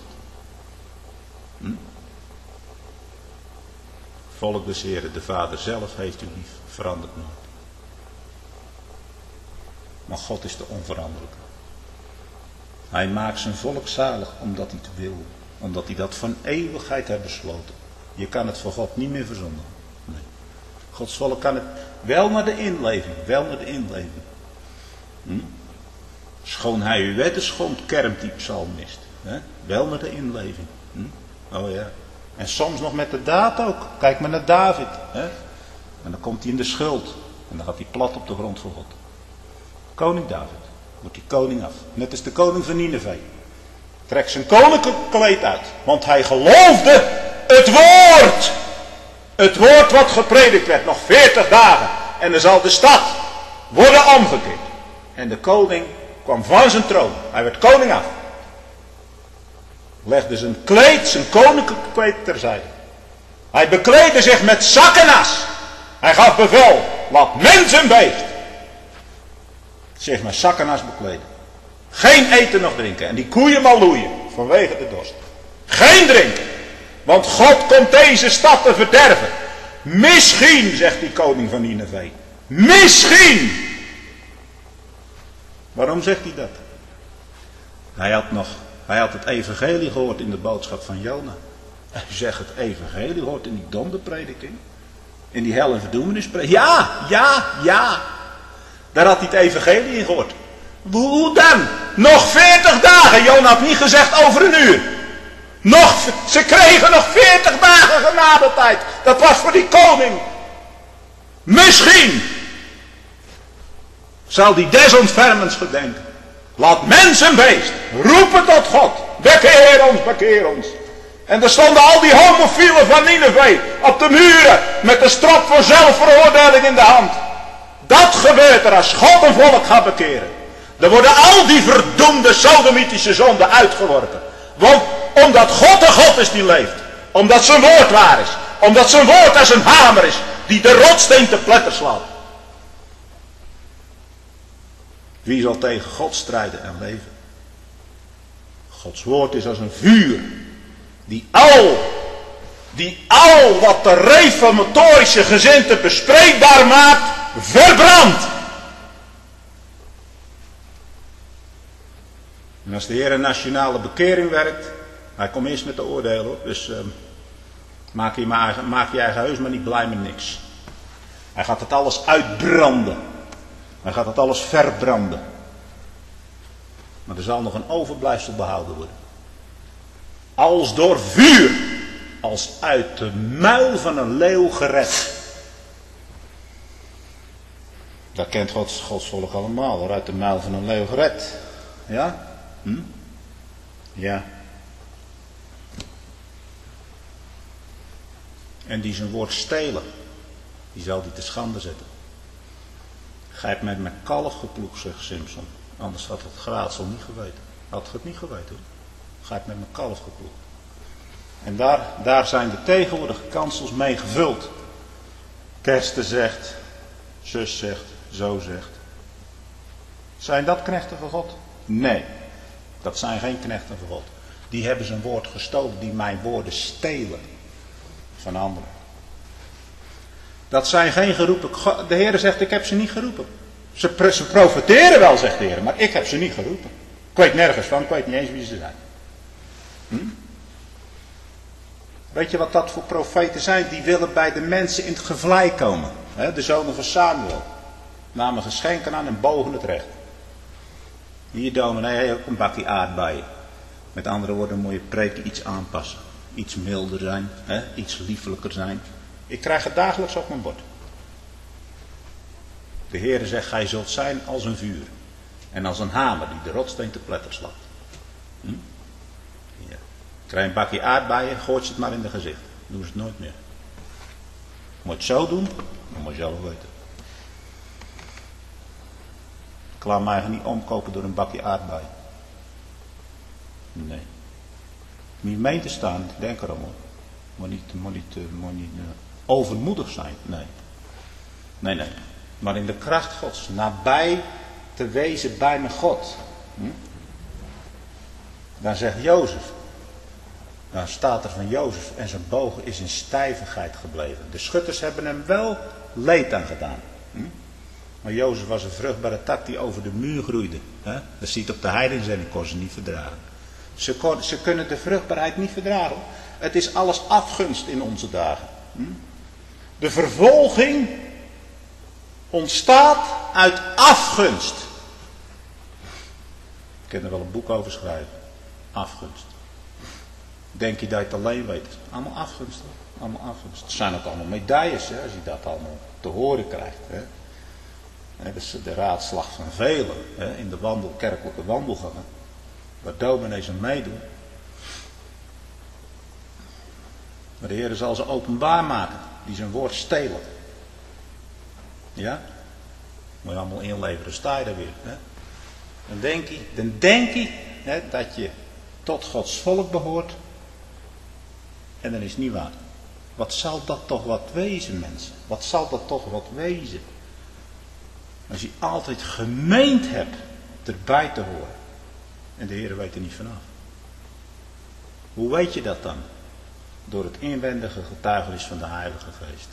Volk des Heren, de Vader zelf heeft u lief, verandert nooit. Maar God is de onveranderlijke. Hij maakt zijn volk zalig omdat hij het wil. Omdat hij dat van eeuwigheid heeft besloten. Je kan het voor God niet meer verzondigen. Nee. Gods volk kan het wel naar de inleving. Wel naar de inleving. Schoon hij uw wetten schond, kermt die psalmist. Wel naar de inleving. Oh ja. En soms nog met de daad ook. Kijk maar naar David. En dan komt hij in de schuld. En dan gaat hij plat op de grond voor God. Koning David. Wordt die koning af. Net als de koning van Nineve. Trekt zijn koninklijk kleed uit. Want hij geloofde het woord. Het woord wat gepredikt werd. Nog 40 dagen. En dan zal de stad worden omgekeerd. En de koning kwam van zijn troon. Hij werd koning af. Legde zijn kleed, zijn koninklijk kleed terzijde. Hij bekleedde zich met zak en as. Hij gaf bevel. Laat mens en beest zich met zak en as bekleden. Geen eten nog drinken. En die koeien maar loeien. Vanwege de dorst. Geen drinken. Want God komt deze stad te verderven. Misschien, zegt die koning van Nineve. Misschien. Waarom zegt hij dat? Hij had het evangelie gehoord in de boodschap van Jona. Hij zegt het evangelie gehoord in die donderprediking. In die hel- en verdoemenisprediking. Ja. Daar had hij het evangelie in gehoord. Hoe dan? Nog 40 dagen. Jona had niet gezegd over een uur. Ze kregen nog 40 dagen genadetijd. Dat was voor die koning. Misschien zal die des ontfermens gedenken. Laat mens en beest roepen tot God. Bekeer ons. En er stonden al die homofielen van Nineve op de muren met de strop voor zelfveroordeling in de hand. Dat gebeurt er als God een volk gaat bekeren. Dan worden al die verdoemde sodomitische zonden uitgeworpen. Want omdat God een God is die leeft. Omdat zijn woord waar is. Omdat zijn woord als een hamer is. Die de rotsteen te pletter slaat. Wie zal tegen God strijden en leven? Gods woord is als een vuur. Die al wat de reformatorische gezindte bespreekbaar maakt, verbrandt. En als de Heer een nationale bekering werkt, hij komt eerst met de oordelen hoor, dus maak je eigen huis maar niet blij met niks. Hij gaat het alles uitbranden. Hij gaat het alles verbranden. Maar er zal nog een overblijfsel behouden worden. Als door vuur. Als uit de muil van een leeuw gered. Dat kent Gods volk allemaal, hoor, uit de muil van een leeuw gered. Ja? Ja. En die zijn woord stelen, die zal die te schande zetten. Gij hebt met mijn kalf geploegd, zegt Simson. Anders had het geraadsel niet geweten. Had het niet geweten, hoor. Gij hebt met mijn kalf geploegd. En daar zijn de tegenwoordige kansels mee gevuld. Kersten zegt, zus zegt, zo zegt. Zijn dat knechten van God? Nee, dat zijn geen knechten van God. Die hebben zijn woord gestolen, die mijn woorden stelen van anderen. Dat zijn geen geroepen. De Heer zegt, ik heb ze niet geroepen. Ze profeteren wel, zegt de Heer, maar ik heb ze niet geroepen. Ik weet nergens van, ik weet niet eens wie ze zijn. Weet je wat dat voor profeten zijn? Die willen bij de mensen in het gevlei komen. De zonen van Samuel. Namen geschenken aan en bogen het recht. Hier dominee, ook een bakje aardbeien. Met andere woorden, moet je preken iets aanpassen. Iets milder zijn, iets liefelijker zijn. Ik krijg het dagelijks op mijn bord. De Heer zegt, gij zult zijn als een vuur. En als een hamer die de rotsteen te pletter slaat. Ja. Krijg een bakje aardbeien, gooit ze het maar in de gezicht. Doen ze het nooit meer. Moet je het zo doen, dan moet je zelf weten. Ik laat mij niet omkopen door een bakje aardbeien. Nee. Moet je mee te staan, denk erom hoor. Moet niet overmoedig zijn. Nee. Maar in de kracht Gods. Nabij te wezen bij mijn God. Dan zegt Jozef. Dan staat er van Jozef. En zijn boog is in stijvigheid gebleven. De schutters hebben hem wel leed aangedaan. Maar Jozef was een vruchtbare tak die over de muur groeide. Dat ziet op de heidens en die kon ze niet verdragen. Ze kunnen de vruchtbaarheid niet verdragen. Het is alles afgunst in onze dagen. De vervolging ontstaat uit afgunst. Ik kan er wel een boek over schrijven. Afgunst. Denk je dat je het alleen weet? Allemaal afgunst. Allemaal afgunst. Het zijn ook allemaal medailles, als je dat allemaal te horen krijgt. Dat is de raadslag van velen in de kerkelijke wandelgangen. Waar dominees aan meedoen. Maar de Heer zal ze openbaar maken. Die zijn woord stelen. Ja? Moet je allemaal inleveren. Sta je daar weer. Dan denk je dat je tot Gods volk behoort. En dan is het niet waar. Wat zal dat toch wat wezen, mensen? Wat zal dat toch wat wezen? Als je altijd gemeend hebt erbij te horen. En de Heer weet er niet vanaf. Hoe weet je dat dan? Door het inwendige getuigenis van de Heilige Geest.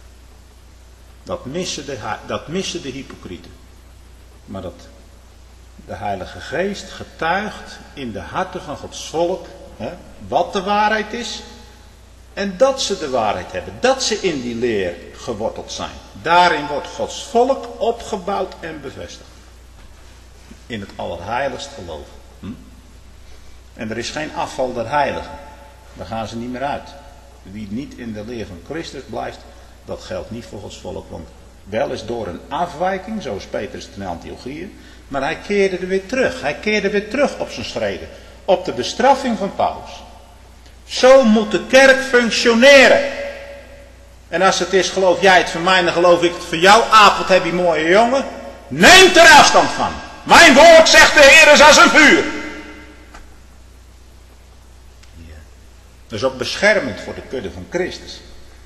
Dat missen de hypocrieten. Maar dat de Heilige Geest getuigt in de harten van Gods volk. Wat de waarheid is. En dat ze de waarheid hebben. Dat ze in die leer geworteld zijn. Daarin wordt Gods volk opgebouwd en bevestigd. In het allerheiligst geloof. En er is geen afval der heiligen. Daar gaan ze niet meer uit. Wie niet in de leer van Christus blijft, dat geldt niet voor Gods volk. Want wel is door een afwijking, zoals Petrus ten Antiochië, maar hij keerde er weer terug. Hij keerde weer terug op zijn schreden. Op de bestraffing van Paulus. Zo moet de kerk functioneren. En als het is, geloof jij het van mij, dan geloof ik het van jou. Apelt heb je mooie jongen. Neem er afstand van. Mijn woord, zegt de Heer, is als een vuur. Dat is ook beschermend voor de kudde van Christus.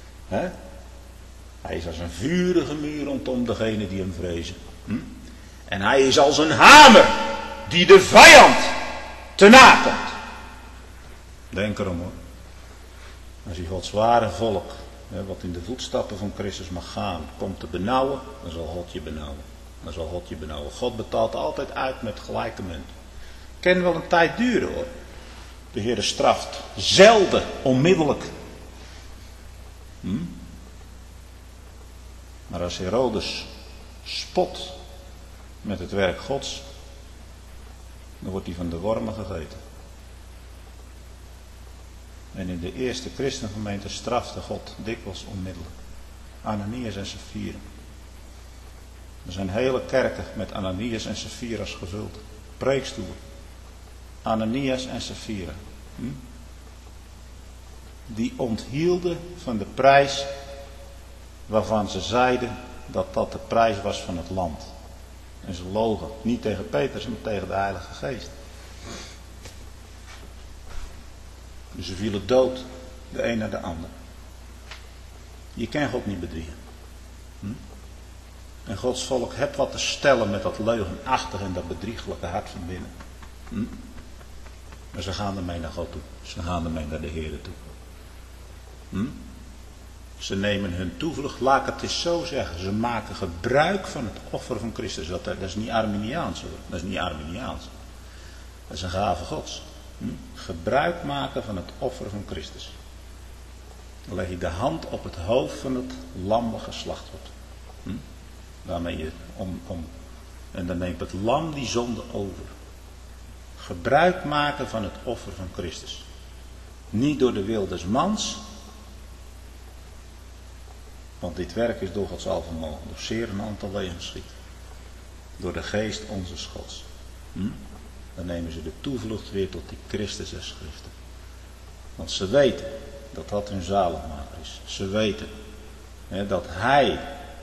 Hij is als een vurige muur rondom degene die hem vrezen. En hij is als een hamer die de vijand te na komt. Denk erom hoor. Als je Gods ware volk, wat in de voetstappen van Christus mag gaan, komt te benauwen, dan zal God je benauwen. Dan zal God je benauwen. God betaalt altijd uit met gelijke munt. Kan wel een tijd duren hoor. De Heer straft zelden onmiddellijk. Maar als Herodes spot met het werk Gods, dan wordt hij van de wormen gegeten. En in de eerste christengemeente strafte God dikwijls onmiddellijk. Ananias en Sapphira. Er zijn hele kerken met Ananias en Sapphira's gevuld. Preekstoelen. Ananias en Sapphira. Die onthielden van de prijs waarvan ze zeiden dat dat de prijs was van het land. En ze logen. Niet tegen Petrus, maar tegen de Heilige Geest. Dus ze vielen dood. De een naar de ander. Je kan God niet bedriegen. En Gods volk hebt wat te stellen met dat leugenachtige en dat bedriegelijke hart van binnen. Maar ze gaan ermee naar God toe. Ze gaan ermee naar de Heer toe. Ze nemen hun toevlucht, laat ik het eens zo zeggen. Ze maken gebruik van het offer van Christus. Dat is niet Arminiaans hoor. Dat is niet Arminiaans. Dat is een gave Gods. Gebruik maken van het offer van Christus. Dan leg je de hand op het hoofd van het lam dat geslacht wordt. Waarmee je en dan neemt het lam die zonde over. Gebruik maken van het offer van Christus. Niet door de wil des mans. Want dit werk is door Gods alvermogen. Door zeer een aantal wegen geschied. Door de geest onze Gods. Dan nemen ze de toevlucht weer tot die Christus der Schriften. Want ze weten dat dat hun zaligmaker is. Ze weten dat Hij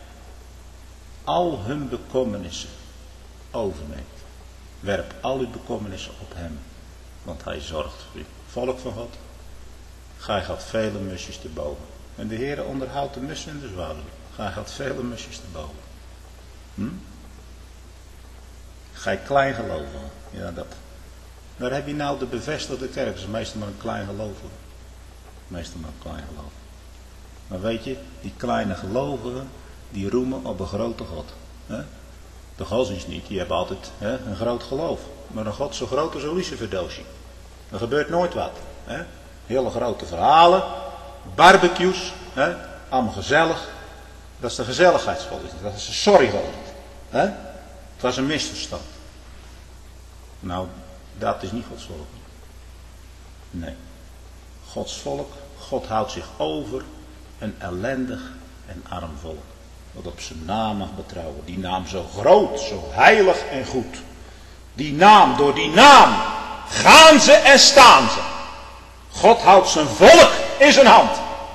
al hun bekommernissen overneemt. Werp al uw bekommernissen op Hem. Want Hij zorgt voor u. Volk van God. Gij gaat vele musjes te boven. En de Heer onderhoudt de mussen en de zwaluwen. Gij gaat vele musjes te boven. Gij klein gelovigen. Ja, dat. Daar heb je nou de bevestigde kerk. Dat is meestal maar een klein gelovige. Meestal maar een klein gelovige. Maar weet je, die kleine gelovigen, die roemen op een grote God. De godsdienst niet, die hebben altijd een groot geloof. Maar een God zo groot als een luciferdoosje. Er gebeurt nooit wat. Hele grote verhalen, barbecues, allemaal gezellig. Dat is de gezelligheidsgodsdienst. Dat is de sorrygodsdienst. Het was een misverstand. Nou, dat is niet Gods volk. Nee. Gods volk, God houdt zich over een ellendig en arm volk. Dat op zijn naam mag betrouwen. Die naam zo groot, zo heilig en goed. Die naam, door die naam gaan ze en staan ze. God houdt zijn volk in zijn hand.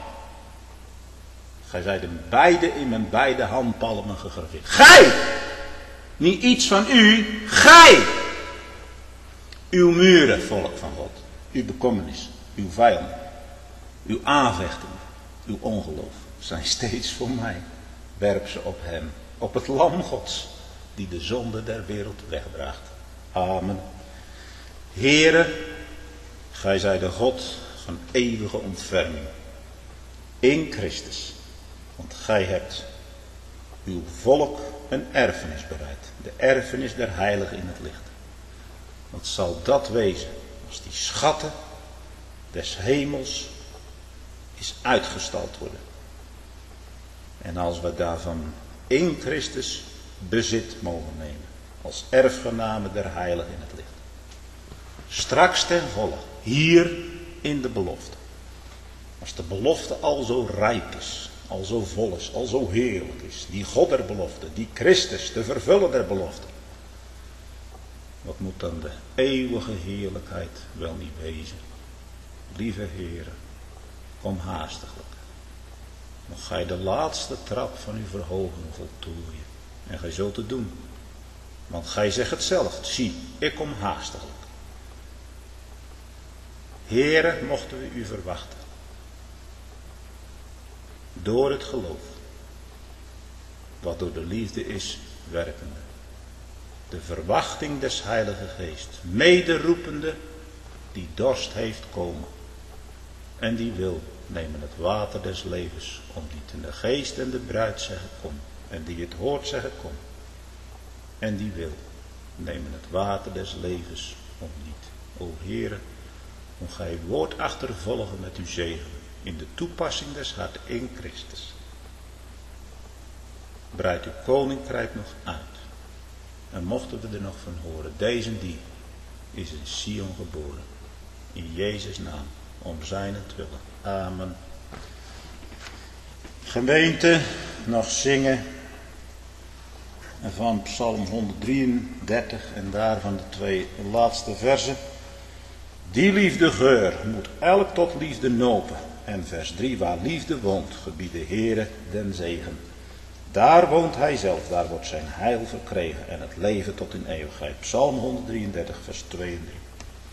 Gij zijt hem beide in mijn beide handpalmen gegraveerd. Gij! Niet iets van u, gij! Uw muren, volk van God. Uw bekommernis, uw vijanden, uw aanvechtingen, uw ongeloof zijn steeds voor mij. Werp ze op hem, op het lam Gods, die de zonde der wereld wegdraagt. Amen. Heere, gij zijt de God van eeuwige ontferming. In Christus. Want gij hebt uw volk een erfenis bereid. De erfenis der heiligen in het licht. Wat zal dat wezen als die schatten des hemels is uitgestald worden. En als we daarvan in Christus bezit mogen nemen. Als erfgenamen der heiligen in het licht. Straks ten volle. Hier in de belofte. Als de belofte al zo rijp is. Al zo vol is. Al zo heerlijk is. Die God der belofte. Die Christus. De vervuller der belofte. Wat moet dan de eeuwige heerlijkheid wel niet wezen. Lieve Heere. Kom haastiglijk. Nog gij de laatste trap van uw verhoging voltooien. En gij zult het doen. Want gij zegt het zelf. Zie, ik kom haastiglijk. Heere, mochten we u verwachten. Door het geloof. Wat door de liefde is werkende. De verwachting des Heilige Geest. Mederoepende die dorst heeft komen. En die wil nemen het water des levens. Om die ten de geest en de bruid zeggen kom. En die het hoort zeggen kom. En die wil nemen het water des levens om niet. O Heere, om gij woord achtervolgen met uw zegen. In de toepassing des hart in Christus. Breid uw koninkrijk nog uit. En mochten we er nog van horen. Deze die is in Sion geboren. In Jezus' naam. Om zijnentwille. Amen. Gemeente, nog zingen. van Psalm 133 en daarvan de 2 laatste versen. Die liefdegeur moet elk tot liefde nopen. En vers 3, waar liefde woont, gebiedt de Heere den zegen. Daar woont hij zelf, daar wordt zijn heil verkregen en het leven tot in eeuwigheid. Psalm 133 vers 2 en 3.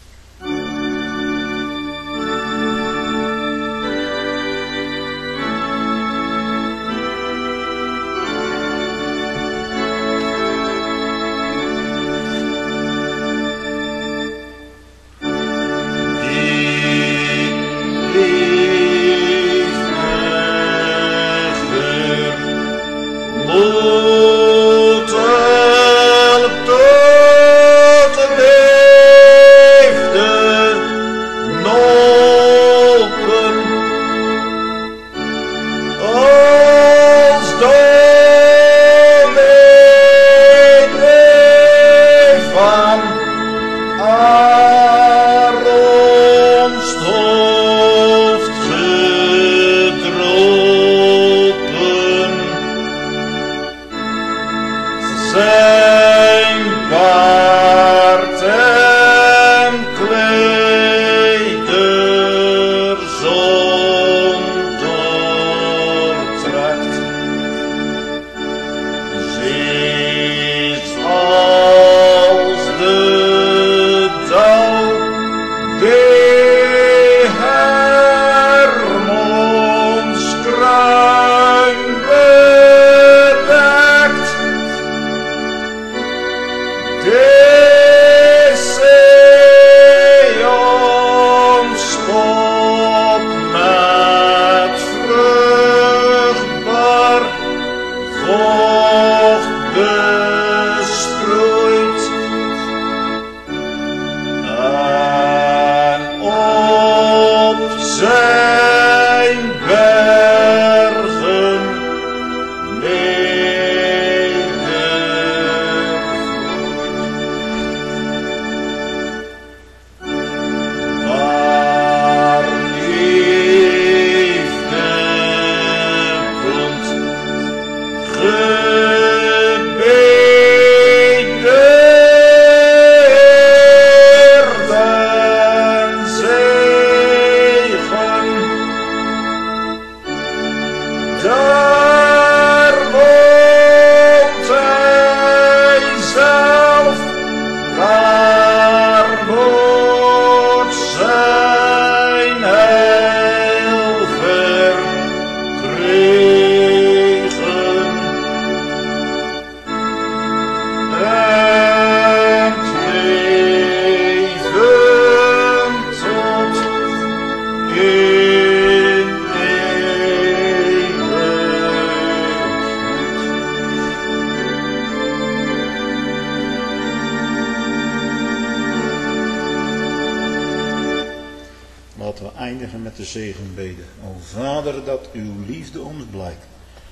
Laten we eindigen met de zegenbede. O Vader, dat uw liefde ons blijkt.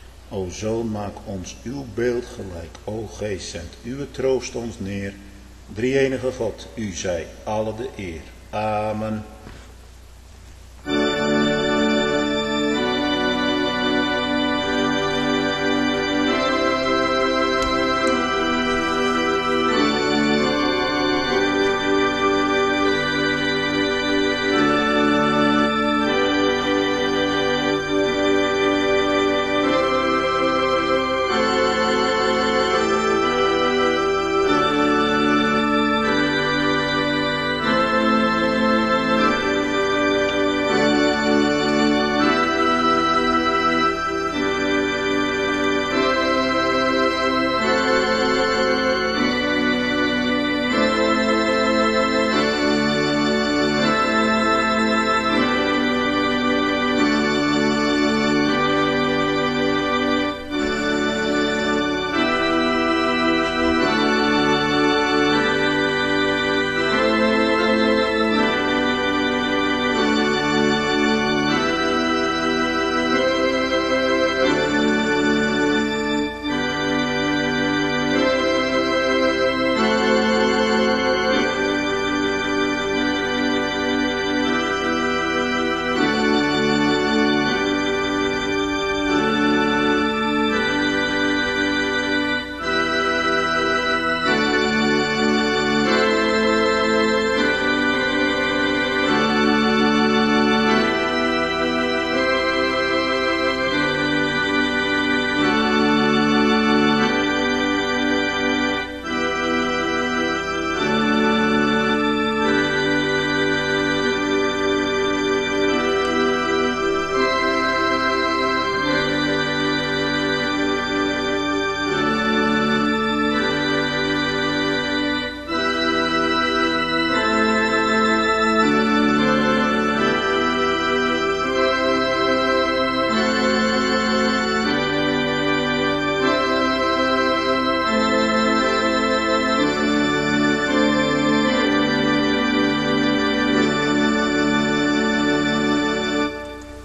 O Zoon, maak ons uw beeld gelijk. O Geest, zend uw troost ons neer. Drie-enige God, u zij alle de eer. Amen.